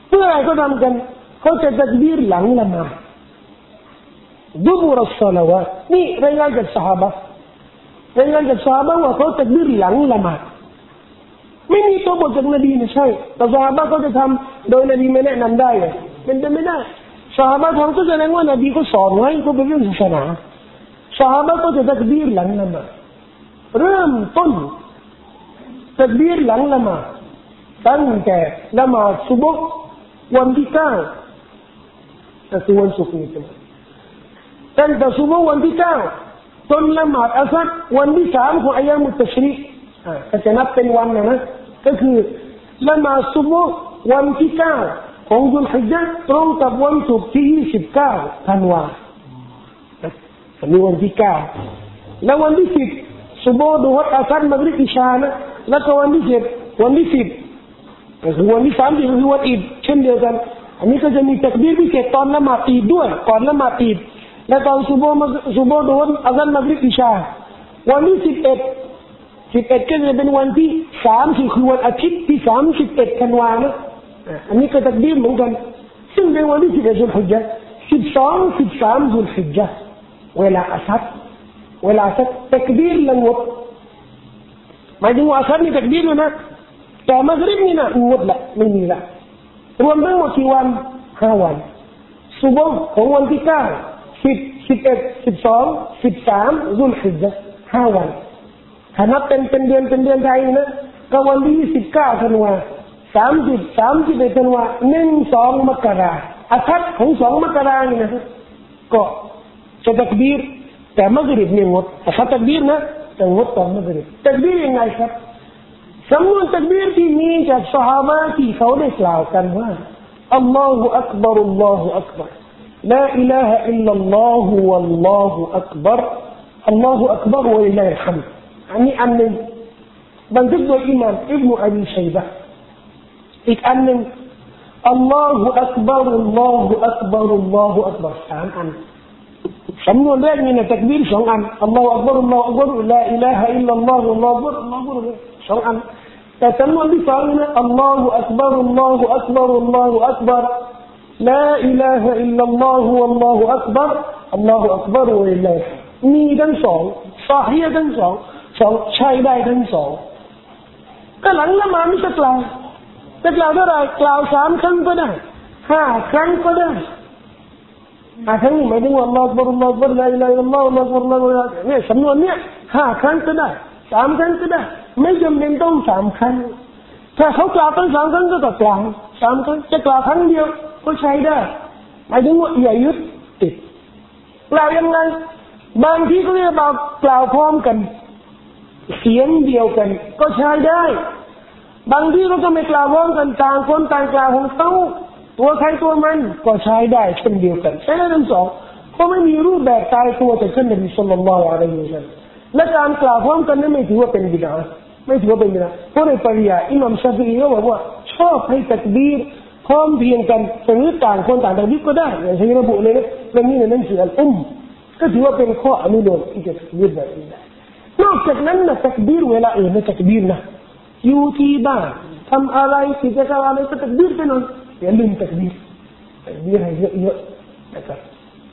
เพื่อให้เขาทำกันเขาจะตักบีรหลังละหมาดดุบุรัสศอลาวาตนี่รายงานจากซอฮาบะห์รายงานจากซอฮาบะห์ว่าเขาตักบีรหลังละหมาดไม่มีตัวบทจากนบีนะใช่แต่ซอฮาบะห์เขาจะทำโดยนบีไม่แนะนำได้เลยเป็นไปไม่ได้ซอฮาบะห์ทำก็แสดงว่านบีเขาสอนไว้ก็เป็นเรื่องศาสนาซอฮาบะห์ก็จะตักบีรหลังละหมาดเริ่มต้นตักบีรหลังละหมาดตั้งแต่ละหมาดซุบฮ์วันที่เก้าแต่คือวันศุกร์นี่ใช่ไหมตั้งแต่ซุบฮ์วันที่เก้าจนละหมาดอัสรวันที่สามของอัยยามุตตัชรีกอ่าก็จะนับเป็นวันนะนะก็คือละหมาดซุบฮ์วันที่เก้าของซุลฮิจญะห์ตรงกับวันศุกร์ที่ยี่สิบเก้าธันวาคมนี่วันที่เก้าแล้ววันที่สิบซุบฮ์ดุฮ์อัสรมักริบอิชานะแล้วก็วันที่สิบวันที่สิบก็คือวันที่สามที่คือวันอีดเช่นเดียวกันอันนี้ก็จะมีตักบีรพิเศษตอนละหมาดอีดด้วยก่อนละหมาดอีดและตอนซุบฮ์ซุบฮ์ดุฮ์อัซานมักริบอิชาวันที่สิบเอ็ดสิบเอ็ดก็จะเป็นวันที่สามที่คือวันอาทิตย์ที่สามสิบเอ็ดธันวาคมนะอันนี้ก็ตักบีรเหมือนกันซึ่งเป็นวันที่สิบเอ็ดซุลฮิจญะห์สิบสองสิบสามซุลฮิจญะห์เวลาอัสรเวลาอัสรตักบีรละงดหมายถึงว่าอัสรนี่ตักบีรเลยนะแต่มักริบนี่นะงดละไม่มีละรวมทั้งหมดกี่วันห้าวันซุบฮ์ของวันที่เก้าสิบสิบเอ็ดสิบสองสิบสามซุลฮิจญะห์ห้าวันถ้านับเป็นเป็นเดือนเป็นเดือนไทยนะก็วันที่ยี่สิบเก้าธันวาสามสิบสามสิบเอ็ดธันวาหนึ่งสองมกราอาทิตย์ของสองมกรานี่นะก็จะตักบีรแต่มักริบเนี่ยงดแต่ถ้าตักบีรนะแต่งดตอนมักริบตักบีรยังไงครับสำนวนตักบีรที่มีจากซอฮาบะห์ที่เขาได้กล่าวกันว่าอัลลอฮฺอักบัรอัลลอฮฺอักบัรลาอิลาฮะอิลลัลลอฮฺวัลลอฮฺอักบัรอัลลอฮฺอักบัรวะลิลลาฮิลฮัมดอันนี้อันหนึ่งบันทึกโดยอิหม่ามอิบนุอะบีชัยบะห์อีกอันหนึ่งอัลลอฮฺอักบัรอัลลอฮฺอักบัรอัลลอฮฺอักบัรสามอันสำนวนแรกนี่นะตักบีรสองอันอัลลอฮฺอักบัรอัลลอฮฺอักบัรลาอิลาฮะอิลลัลลอฮฺอัลลอฮฺอักบัรอัลลอฮฺอักบัรสองอันแต่จำนวนที่สองนะอัลลอฮฺอักบัรอัลลอฮฺอักบัรอัลลอฮฺอักบัรลาอิลาฮะอิลลัลลอฮฺอัลลอฮฺอักบัรอัลลอฮฺอักบัรวะลิลลาฮิมีทั้งสองซอฮีฮ์ทั้งสองสองใช้ได้ทั้งสองก็หลังละหมาดไม่จะกล่าวจะกล่าวเท่าไหร่กล่าวสามครั้งก็ได้ห้าครั้งก็ได้ห้าครั้งหมายถึงว่าอัลลอฮฺอักบัรอัลลอฮฺอักบัรลาอิลาฮะอิลลัลลอฮฺอัลลอฮฺอักบัรเนี่ยสำนวนเนี้ยห้าครั้งก็ได้สามครั้งก็ได้ไม่จำเป็นต้องสามครั้งถ้าเขากล่าวตั้งสามครั้งก็ต้องกล่าวสามครั้งจะกล่าวครั้งเดียวก็ใช้ได้หมายถึงว่าอย่ายึดติดกล่าวยังไงบางทีก็เรียกว่ากล่าวพร้อมกันเสียงเดียวกันก็ใช้ได้บางทีก็จะไม่กล่าวพร้อมกันต่างคนต่างกล่าวของเขาตัวใครตัวมันก็ใช้ได้เช่นเดียวกันใช้ได้ทั้งสองเพราะไม่มีรูปแบบตายตัวจากท่านนบีศ็อลลัลลอฮุอะลัยฮิวะซัลลัมและการกล่าวพร้อมกันนั้นไม่ถือว่าเป็นบิดอะห์ไม่ถือว่าเป็นบิดอะห์เพราะในปริยายอิหม่ามชาฟิอีก็บอกว่าชอบให้ตักบีรพร้อมเพรียงกันหรือต่างคนต่างตักบีรก็ได้อย่างที่ระบุเลยนะเรื่องนี้ในหนังสืออัลอุมก็ถือว่าเป็นข้ออนุโลมที่จะตักบีรแบบนี้ได้นอกจากนั้นนะตักบีรเวลาอื่นไม่ตักบีรนะอยู่ที่บ้านทำอะไรกิจกรรมอะไรก็ตักบีรไปหน่อยอย่าลืมตักบีรตักบีรให้เยอะๆนะครับ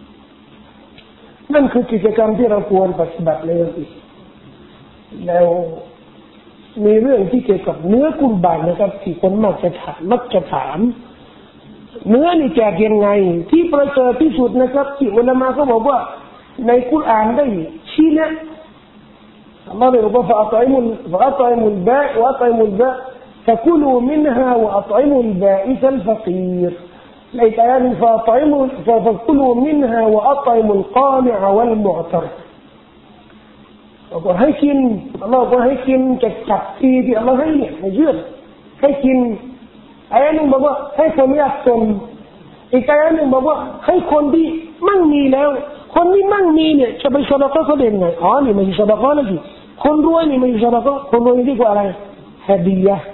นั่นคือกิจกรรมที่เราควรปฏิบัติในวันอีดแล้วมีเรื่องที่เกี่ยวกับเนื้อกุรบานนะครับที่คนมักจะถามมักจะถามเนื้อนี่แจกยังไงที่ประเสริฐที่สุดนะครับที่อุลามะเขาบอกว่าในกุรอานได้ชี้แนะอัลลอฮฺบอกว่า فأطعموا فأطعموا البائس وأطعموا البائس فكلوا منها وأطعموا البائس الفقير الآيات فأطعموا فكلوا منها وأطعموا القانع والمعتر บอกให้กินอัลลอฮฺบอกให้กินจากจับทีที่อัลลอฮฺให้เนี่ยให้เยื่อให้กินอายะหนึ่งบอกว่าให้คนยากจนอีกอายะหนึ่งบอกว่าให้คนที่มั่งมีแล้วคนที่มั่งมีเนี่ยจะไปซอดาก็เขาเด่นไงอ๋อนี่ไม่ใช่ซอดาก็แล้วสิคนรวยนี่ไม่ใช่ซอดาก็คนรวยนี่ดีกว่าอะไรฮะดียะห์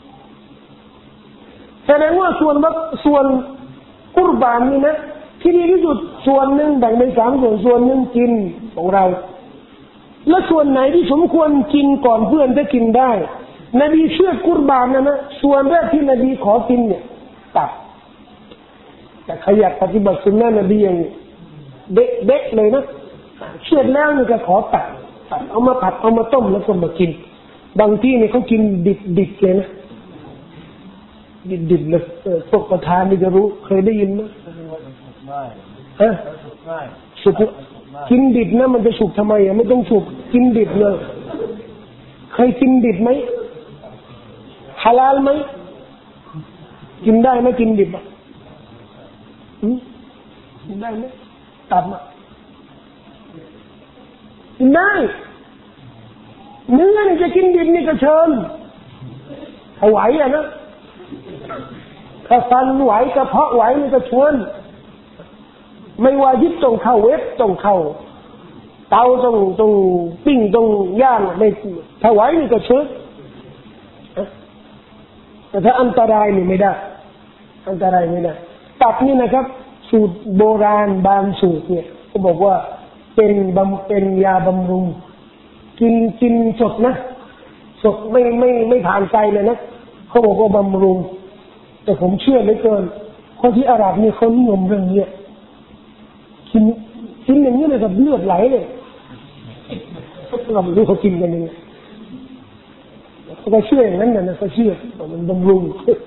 แสดงว่าส่วนส่วนกุรบานนี่นะที่ดีที่สุดส่วนหนึ่งแบ่งเป็นสามส่วนส่วนหนึ่งกินของเราและส่วนไหนที่สมควรกินก่อนเพื่อนจะกินได้นบีเชื่อกุรบานนะนะส่วนแรกที่นบีขอกินเนี่ยตับแต่ใครอยากปฏิบัติสุนนะนบีอย่างเด็กเด็กเลยนะเชือดแล้วนี่ก็ขอตัดตัดเอามาผัดเอามาต้มแล้วก็มากินบางที่นี่เขากินดิบดิบเลยนะดิบดิบเลยพวกประธานนี่จะรู้เคยได้ยินไหมฮะสุกกินดิบนะมันจะสุกทำไมอ่ะไม่ต้องสุกกินดิบเลยเคยกินดิบไหมฮาลาลไหมกินได้ไหมกินดิบอ่ะกินได้ไหมตับอ่ะกินได้เนื้อนี่จะกินดิบนี่ก็เชิญถ้าไหวอ่ะนะถ้าฟันไหวกระเพาะไหวนี่ก็ชวนไม่ว่ายิบต้องเข้าเวฟต้องเข้าเตาต้องต้องปิ้งต้องย่างไม่ถ้าไหวนี่ก็เชิญแต่ถ้าอันตรายนี่ไม่ได้อันตรายไม่ได้ตับนี่นะครับสูตรโบราณบางสูตรเนี่ยเขาบอกว่าเป็นบำเป็นยาบำรุงกินกินสดนะสดไม่ไม่ไม่ผ่านใจเลยนะเขาบอกว่าบำรุงแต่ผมเชื่อเหลือเกินคนที่อาหรับนี่เขานิยมเรื่องนี้กินกินอย่างนี้เลยกับเลือดไหลเลยเราไม่รู้เขากินกันยังไงเขาก็เชื่ออย่างนั้นนะเขาเชื่อว่ามันบำรุง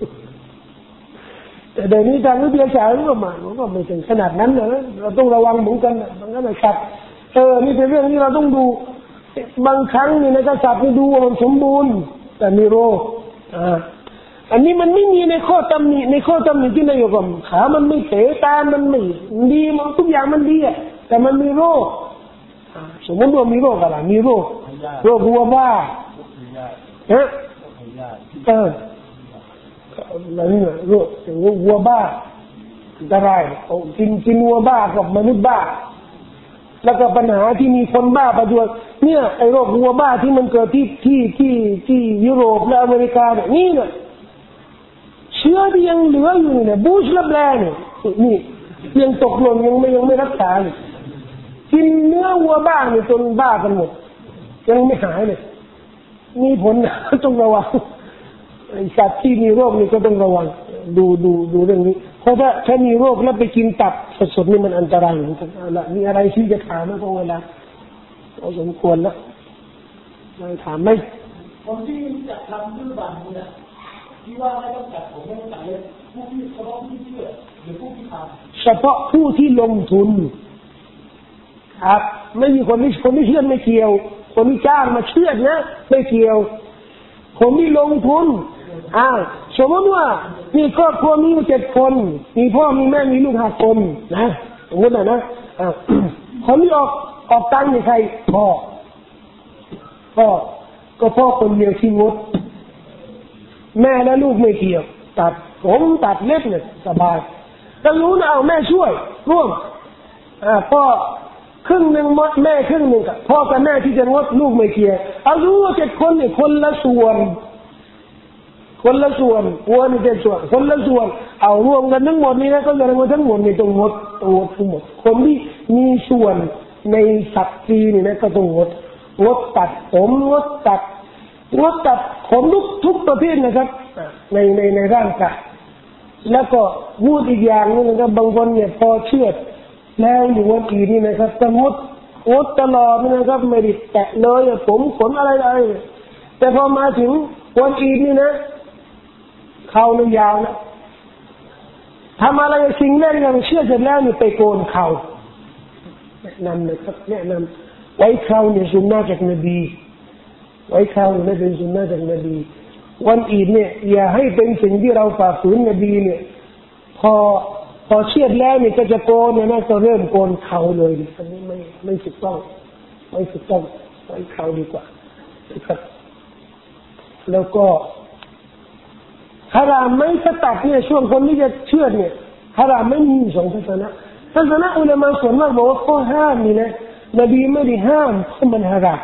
แต่เดี๋ยวนี้ทางวิทยาศาสตร์ก็มามันก็ไม่ถึงขนาดนั้นนะเราต้องระวังเหมือนกันมันก็ไม่ชัดเออนี่เป็นเรื่องที่เราต้องดูบางครั้งนี่ในกษัตริย์นี่ดูว่ามันสมบูรณ์แต่มีโรคอ่าอันนี้มันไม่มีในข้อตำหนิในข้อตำหนิที่นายกบอกขามันไม่เตะตามันไม่ดีมันทุกอย่างมันดีอะแต่มันมีโรคสมมติว่ามีโรคอะไรมีโรคโรควัวบ้าฮะเอออะไรเนี่ยโรควัวบ้าจะไรกินกินวัวบ้ากับมนุษย์บ้าแล้วก็ปัญหาที่มีคนบ้าประจวบเนี่ยไอ้โรควัวบ้าที่มันเกิดที่ที่ที่ที่ยุโรปและอเมริกาเนี่ยนี่เนี่ยเชื้อที่ยังเหลืออยู่เนี่ยบูชและแบลเนี่ยนี่ยังตกหล่นยังไม่ยังไม่รักษาเลยกินเนื้อวัวบ้าเนี่ยจนบ้ากันหมดยังไม่หายเลยมีผลต้องระวังไอ้สัตว์ที่มีโรคนี่ก็ต้องระวังดูดูดูเรื่องนี้เพราะถ้าถ้ามีโรคแล้วไปกินตับสดๆนี่มันอันตรายเหมือนกันเอาละมีอะไรที่จะถามไหมพอเวลาเราสมควรแล้วเราถามไหมคนที่จะทำด้วยบังเนี่ยที่ว่าไม่ต้องจัดผมไม่ต้องจัดเลยผู้ที่เฉพาะผู้ที่เชื่อหรือผู้ที่ทำเฉพาะผู้ที่ลงทุนครับไม่มีคนที่คนที่เชื่อไม่เกี่ยวคนที่จ้างมาเชื่อนะไม่เกี่ยวคนที่ลงทุนอ้าวสมมติว่ามีครอบครัวมีเจ็ดคนมีพ่อมีแม่มีลูกห้าคนนะสมมตินะนะอ้าวคนที่ออกออกตังค์นี่ใครพ่อพ่อก็พ่อคนเดียวที่งดแม่และลูกไม่เกี่ยวตัดผมตัดเล็บเนี่ยสบายแต่รู้นะเอาแม่ช่วยร่วมอ่าพ่อครึ่งหนึ่งมดแม่ครึ่งหนึ่งกับพ่อกับแม่ที่จะงดลูกไม่เกี่ยวเอารู้ว่าเจ็ดคนเนี่ยคนละส่วนคนละส่วนวัวนี่เจ็ดส่วนคนละส่วนเอารวมกันทั้งหมดนี่นะก็จะรวมทั้งหมดนี่ต้องงดต้องงดทั้งหมดคนที่มีส่วนในสัตว์ปีนี่นะก็ต้องงดงดตัดผมงดตัดงดตัดผมทุกทุกประเภทนะครับในในในร่างกายแล้วก็พูดอีกอย่างนึงนะครับบางคนเนี่ยพอเชื่อแล้วอยู่วันอีนี่นะครับจะงดงดตลอดนะครับไม่ได้แตะเลยผมขนอะไรอะไรแต่พอมาถึงวันอีนี่นะเขาเนี่ยยาวนะทำอะไรสิ่งแรกที่เราเชื่อเสร็จแล้วนี่ไปโกนเขาแนะนำนะครับแนะนำไว้เขาเนี่ยสุนนะจากนบีไว้เขาเนี่ยเป็นสุนนะจากนบีวันอีดเนี่ยอย่าให้เป็นสิ่งที่เราฝ่าฝืนนบีเนี่ยพอพอเชื่อแล้วนี่ก็จะโกนเนี่ยนะก็เริ่มโกนเขาเลยอันนี้ไม่ไม่ถูกต้องไม่ถูกต้องไว้เขาดีกว่านะครับแล้วก็ฮารามไม่ถ้าตัดเนี่ยช่วงคนที่จะเชื่อเนี่ยฮารามไม่มีสองศาสนาศาสนาอุลามะส่วนมากบอกว่าข้อห้ามนี่นะนบีไม่ได้ห้ามเพราะมันฮาราม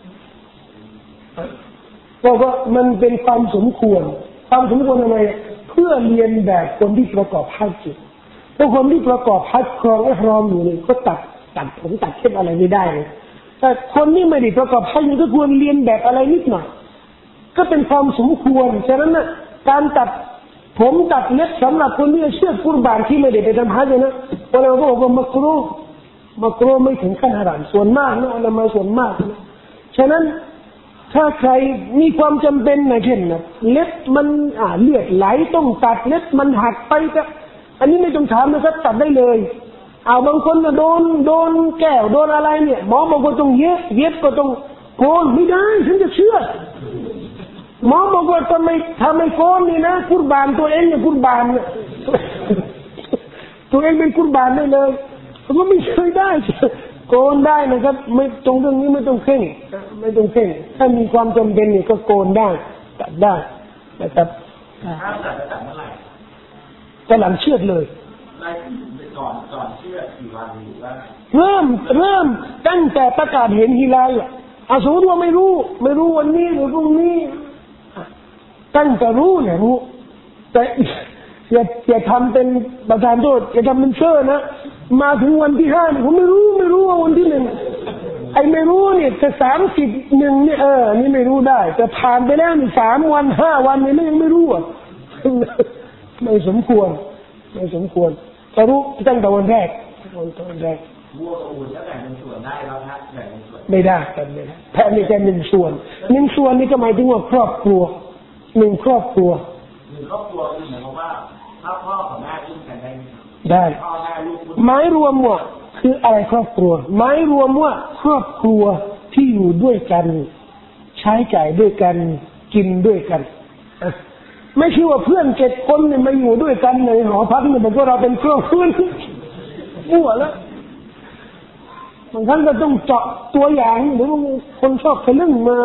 เพราะว่ามันเป็นความสมควรความสมควรอะไรเพื่อเรียนแบบคนที่ประกอบฮัจญ์เพราะคนที่ประกอบฮัจญ์ครองอิหรอมอยู่นี่ก็ตัดตัดผมตัดเช่นอะไรไม่ได้แต่คนที่ไม่ได้ประกอบฮัจญ์ก็ควรเรียนแบบอะไรนิดหน่อยก็เป็นความสมควรฉะนั้นนะการตัดผมตัดเล็บสำหรับคนที่จะเชือดกุรบานที่ไม่ได้ไปทำฮัจญ์นะอุลามะก็บอกว่ามักรูฮ์มักรูฮ์ไม่ถึงขั้นฮารามส่วนมากนะอุลามะส่วนมากนะฉะนั้นถ้าใครมีความจำเป็นนะเช่นนะเล็บมันอ่าเลือดไหลต้องตัดเล็บมันหักไปจะอันนี้ไม่ต้องถามนะครับตัดได้เลยเอาบางคนนะโดนโดนแก้วโดนอะไรเนี่ยหมอบอกว่าต้องเย็บเย็บก็ต้องโกนไม่ได้ฉันจะเชื่อหมอบอกว่าทำไมทำไมโกนนี่นะกุรบานตัวเองเนี่ยกุรบานเนี่ยตัวเองเป็นกุรบานได้เลยผมก็ไม่เคยได้โกนได้นะครับไม่ตรงเรื่องนี้ไม่ต้องเข่งไม่ต้องเข่งถ้ามีความจำเป็นเนี่ยก็โกนได้ตัดได้นะครับถ้าตัดจะตัดเมื่อไหร่ก็หลังเชือดเลยก่อนก่อนเชือดกี่วันหรือว่าเริ่มเริ่มตั้งแต่ประกาศเห็นฮิลาลอ่ะสมมติว่าไม่รู้ไม่รู้วันนี้หรือพรุ่งนี้ตั้งแต่รู้เนี่ยรู้แต่อย่าอย่าทำเป็นประธานโทษอย่าทำเป็นเชื่อนะมาถึงวันที่ห้าผมไม่รู้ไม่รู้ว่าวันที่หนึ่งไอ้ไม่รู้เนี่ยจะสามสิบหนึ่งเนี่ยเออนี่ไม่รู้ได้แต่ผ่านไปแล้วนี่สามวันห้าวันเนี่ยยังไม่รู้อ่ะไม่สมควรไม่สมควรจะรู้ตั้งแต่วันแรกวันแรกวัวกับอูฐแล้วแบ่งเป็นส่วนได้แล้วนะแบ่งเป็นส่วนไม่ได้กันเลยแค่นี้แค่หนึ่งส่วนหนึ่งส่วนนี่ก็หมายถึงว่าครอบครัวหนึ่งครอบครัวหนึ่งครอบครัวคือหมายความว่าถ้าพ่อกับแม่ร่วมกันได้ได้หมายรวมว่าคืออะไรครอบครัวหมายรวมว่าครอบครัวที่อยู่ด้วยกันใช้จ่ายด้วยกันกินด้วยกันไม่ใช่ว่าเพื่อนเจ็ดคนเนี่ยมาอยู่ด้วยกันในหอพักเนี่ยบอกว่าเราเป็นครอบครัวมั่วแล้วบางครั้งก็ต้องเจาะตัวอย่างหรือว่าคนชอบทะลึ่งมา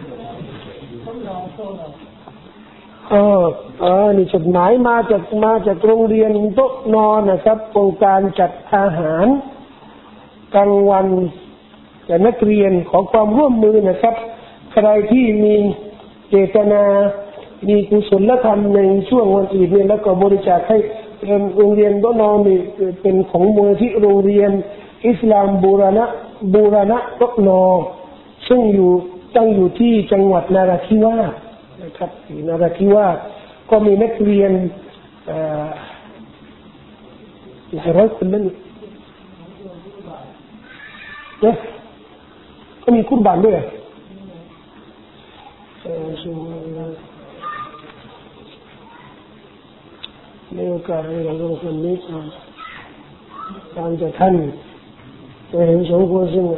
เออเออนี่จดหมายมาจากมาจากโรงเรียนโต๊ะนอนนะครับโครงการจัดอาหารกลางวันแก่นักเรียนขอความร่วมมือนะครับใครที่มีเจตนามีกุศลธรรมในช่วงวันอีดเนี่ยแล้วก็บริจาคให้โรงเรียนโต๊ะนอนนี่เป็นของมูลที่โรงเรียนอิสลามบูรณะบูรณะโต๊ะนอนซึ่งอยู่ตั้งอยู่ที่จังหวัดนราธิวาสนะครับที่นราธิวาสก็มีนักเรียนหลายร้อยคนนั่นเนี่ยก็มีกุรบานด้วยในโอกาสที่เราต้องคนนี้ตามจากท่านจะเห็นสมควรซึ่ง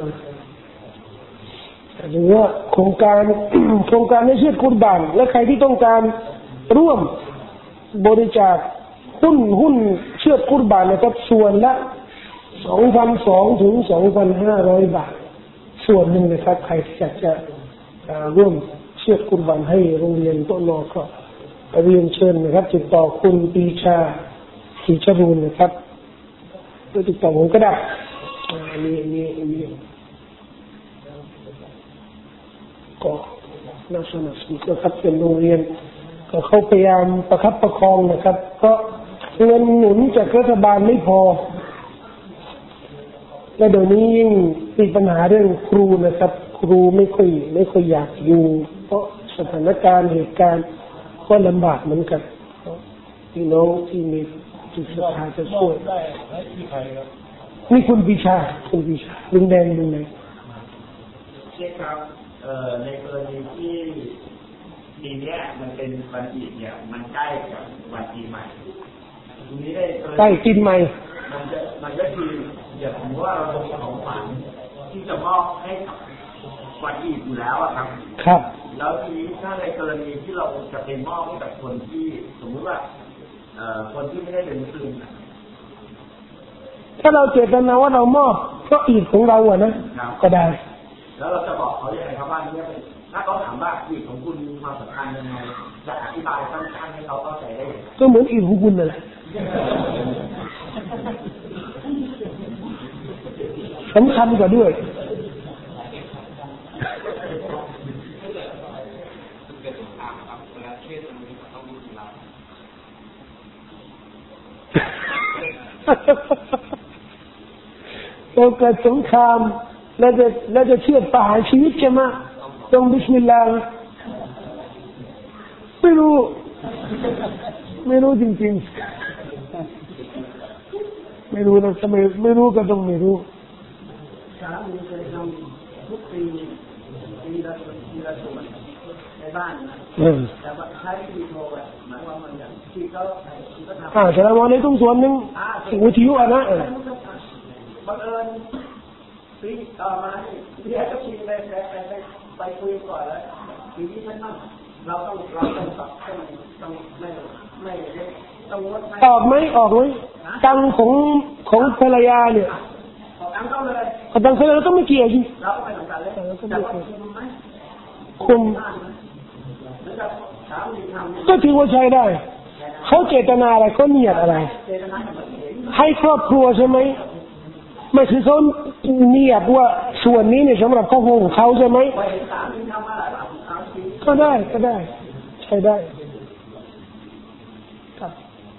หรือว่าโครงการโครงการให้เชือดกุรบานและใครที่ต้องการร่วมบริจาคหุ้นหุ้นเชือดกุรบานนะครับส่วนละ สองพันสองร้อย ถึง สองพันห้าร้อย บาทส่วนหนึ่งนะครับใครที่อยากจะร่วมเชือดกุรบานให้โรงเรียนโต๊ะนอก็เรียนเชิญนะครับติดต่อคุณปีชาศรีชรูนนะครับติดต่อผมก็ได้มีมีมีก็น่าสนับสนุนนะครับเป็นโรงเรียนก็เขาพยายามประคับประคองนะครับก็เงินหนุนจากรัฐบาลไม่พอและเดี๋ยวนี้ยิ่งมีปัญหาเรื่องครูนะครับครูไม่ค่อยไม่ค่อยอยากอยู่เพราะสถานการณ์เหตุการณ์ก็ลำบากเหมือนกันพี่น้องที่มีจิตศรัทธาจะช่วยนี่คุณวิชาคุณวิชาลุงแดงลุงแดงใช่ครับในกรณีที่ปีนี้มันเป็นวันอีดเนี่ยมันใกล้กับวันปีใหม่ทีนี้ได้ใกล้ปีใหม่มันจะมันก็คืออย่างผมว่าเราจะของขวัญที่จะมอบให้กับวันอีดอยู่แล้วอะครับครับแล้วทีนี้ถ้าในกรณีที่เราจะเป็นมอบให้กับคนที่สมมติว่าคนที่ไม่ได้เป็นมุสลิมถ้าเราเจตนาว่าเรามอบก็อีดของเราอะนะก็ได้แล้วเราจะบอกเขาอย่างไรครับว่านี่เป็นถ้าเขาถามว่าอีดของคุณมีความสำคัญยังไงจะอธิบายสั้นๆให้เขาเข้าใจได้ก็เหมือนอีดของคุณนั่นแหละสำคัญกว่าด้วยเราเกิดสงครามแล้วจะแล้วจะเชื่อประหารชีวิตใช่ไหมต้องบิสมิลลาห์ไม่รู้ไม่รู้จริงๆไม่รู้นะทำไมไม่รู้ก็ต้องไม่รู้สามีเคยทำทุกปีปีละปีละส่วนในบ้านนะแต่ว่าใช้วิดีโอแบบหมายว่ามันอย่างที่เขาที่เขาทำอ่าแต่ละวันนี้ต้องส่วนหนึ่งวิทยุอ่ะนะบังเอิญปีต่อมาเรียกก็ชีไปไปไปไปคุยก่อนแล้วทีนี้ฉันต้องเราต้องเราต้องต้องต้องไม่ไม่ต้องงดออกไหมออกไหมตังของของภรรยาเนี่ยตังเขาเลยตังเขาเลยต้องไม่เกี่ยวจริงเราก็ไม่ต้องการเลยแต่ว่าคุมไหมคุมก็ถือว่าใช้ได้เขาเจตนาอะไรเขาเนียดอะไรให้ครอบครัวใช่ไหมไม่คือเขาเนียดว่าส่วนนี้เนี่ยสำหรับครอบครัวของเขาใช่ไหมก็ได้ก็ได้ใช้ได้ครับ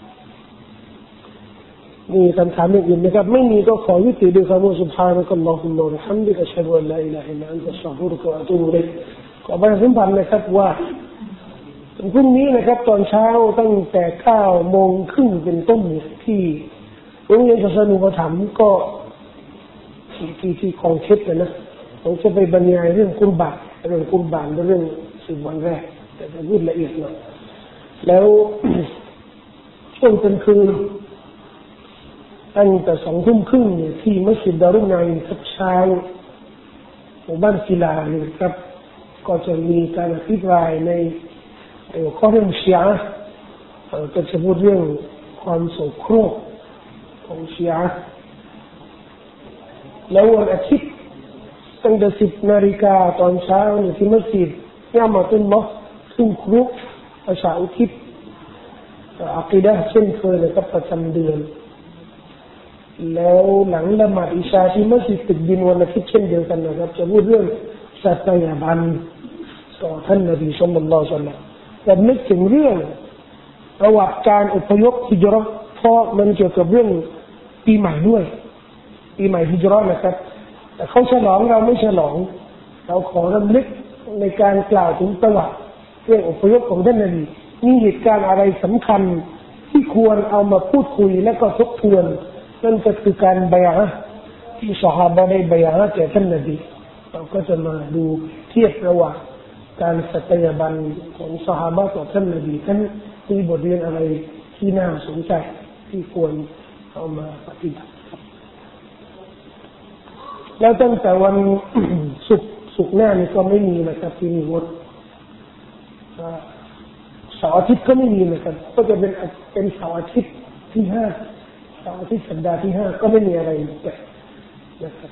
มีคำถามอื่นไหมครับไม่มีก็ขอยุติด้วยคำว่า سبحانك اللهم وبحمدك أشهد أن لا إله إلا أنت أستغفرك وأتوب إليك ขอประชาสัมพันธ์นะครับว่าพรุ่งนี้นะครับตอนเช้าตั้งแต่เก้าโมงครึ่งเป็นต้นที่โรงเรียนศาสนาอุปถัมภ์ก็ที่ที่ที่ของเช็ดนะผมจะไปบรรยายเรื่องกุรบานเรื่องกุรบานเรื่องสิบวันแรกแต่จะพูดละเอียดหน่อยแล้วช่วงกลางคืนตั้งแต่สองทุ่มครึ่งเนี่ยที่มัสยิดดารุนนัยทับช้างหมู่บ้านกีฬาเนี่ยครับก็จะมีการอภิปรายในข้อเรื่องชีอะห์ก็จะพูดเรื่องความโศกโครกของชีอะห์แล้ววันอาทิตย์ตั้งแต่สิบนาฬิกาตอนเช้าเนี่ยที่มัสยิดยามาตุลลอฮ์ซึ่งครูประชาอุทิศอักีดะห์เช่นเคยเลยกับประจำเดือนแล้วหลังละหมาดอิชาที่มัสยิดตึกดินวันอาทิตย์เช่นเดียวกันนะครับจะพูดเรื่องสัตยาบันต่อท่านนบีศ็อลลัลลอฮุอะลัยฮิวะซัลลัมและนึกถึงเรื่องประวัติการอพยพฮิจเราะห์เพราะมันเกี่ยวกับเรื่องปีใหม่ด้วยปีใหม่ฮิจเราะห์นะครับแต่เขาฉลองเราไม่ฉลองเราขอรำลึกในการกล่าวถึงประวัติเรื่องอพยพของท่านนบีมีเหตุการณ์อะไรสำคัญที่ควรเอามาพูดคุยและก็ทบทวนนั่นก็คือการบัยอะห์ที่ซอฮาบะห์ได้บัยอะห์แก่ท่านนบีเราก็จะมาดูเทียบระหว่างการสัตยาบันของซอฮาบะห์ต่อท่านนบีท่านมีบทเรียนอะไรที่น่าสนใจที่ควรเอามาปฏิบัติแล้วตั้งแต่วันศุกร์ศุกร์หน้านี่ก็ไม่มีนะครับที่มีงดเสาร์อาทิตย์ก็ไม่มีนะครับก็จะเป็นเป็นเสาร์อาทิตย์ที่ห้าเสาร์อาทิตย์สัปดาห์ที่ห้าก็ไม่มีอะไรแบบนะครับ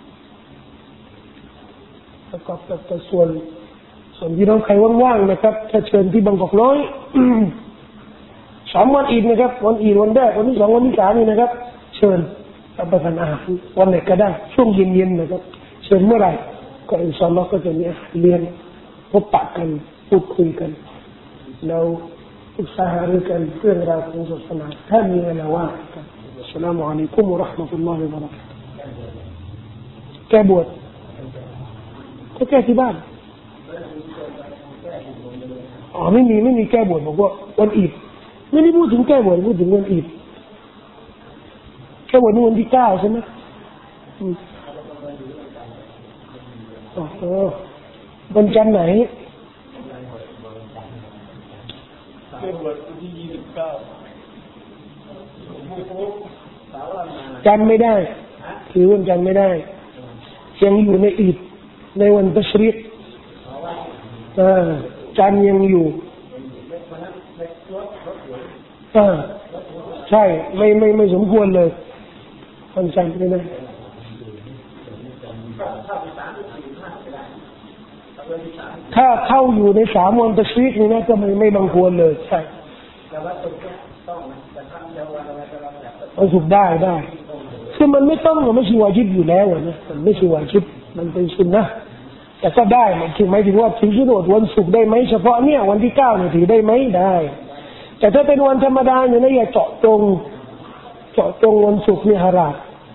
ประกอบกับแต่ส่วนส่วนที่น้องใครว่างๆนะครับถ้าเชิญที่บางกอกน้อยสามวันอีกนะครับวันอีกวันแรกวันที่สองวันที่สามนี่นะครับเชิญรับประทานอาหารวันไหนก็ได้ช่วงเย็นๆนะครับเชิญเมื่อไหร่ก็อินชาอัลลอฮ์ก็จะมีเรียนพบปะกันพูดคุยกันแล้วปรึกษาหารือกันเรื่องราวของศาสนาถ้ามีเวลาว่างกันอัสสลามุอะลัยกุมวะเราะห์มะตุลลอฮิวะบะเราะกาตุฮ์แก้บวชก็แก้ที่บ้านอ๋อไม่มีไม่มีแก้บวชบอกว่าวันอีดไม่ได้พูดถึงแก้บวชพูดถึงวันอีดแก้บวชนี่วันที่เก้าใช่ไหมอ๋อวันจันทร์ไหนแก้บวชวันที่ยี่สิบเก้าจำไม่ได้ถือวันจำไม่ได้ยังอยู่ในอีดในวันตัชรีกอ่าจันยังอยู่อ่าใช่ไม่ไม่ไม่สมควรเลยวันจันทร์ไม่ได้ถ้าเข้าอยู่ในสามวันตัชรีกนี่นะก็ไม่ไม่บังควรเลยใช่วันศุกร์ได้ได้คือมันไม่ต้องมันไม่ใช่วาญิบอยู่แล้วนะมันไม่ใช่วาญิบมันเป็นสุนนะแต่ก็ได้มันถึงหมายถึงว่าถือสุนนะวันศุกร์ได้ไหมเฉพาะเนี่ยวันที่เก้าเนี่ยถือได้ไหมได้แต่ถ้าเป็นวันธรรมดาเนี่ยนะอย่าเจาะจงเจาะจงวันศุกร์นี่ฮาราม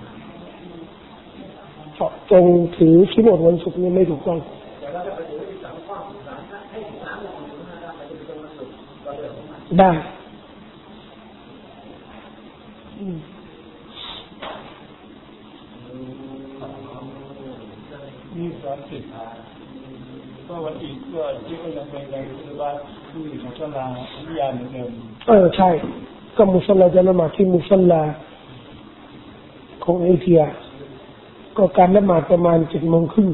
เจาะจงถือสุนนะวันศุกร์นี่ไม่ถูกต้องได้มื่อวันอีกก็ที่ก็ยังไปในหรือว่าที่ของชลาวิทยาเหมือนเดิมเออใช่ก็มุสลาจะละหมาดที่มุสลาของเอเชียก็การละหมาดประมาณเจ็ดโมงครึ่ง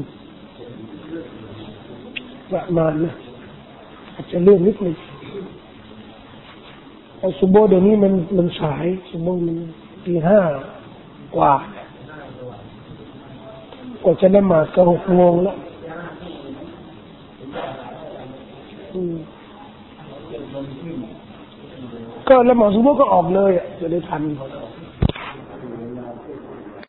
ประมาณนะอาจจะเลื่อนนิดนึงไอ้ซุโบเดี๋ยวนี้มันมันสายซุโบมันตีห้ากว่ากว่าจะละหมาดก็หกโมงแล้วก็ละหมาดซุโบก็ออกเลยอ่ะจะได้ทัน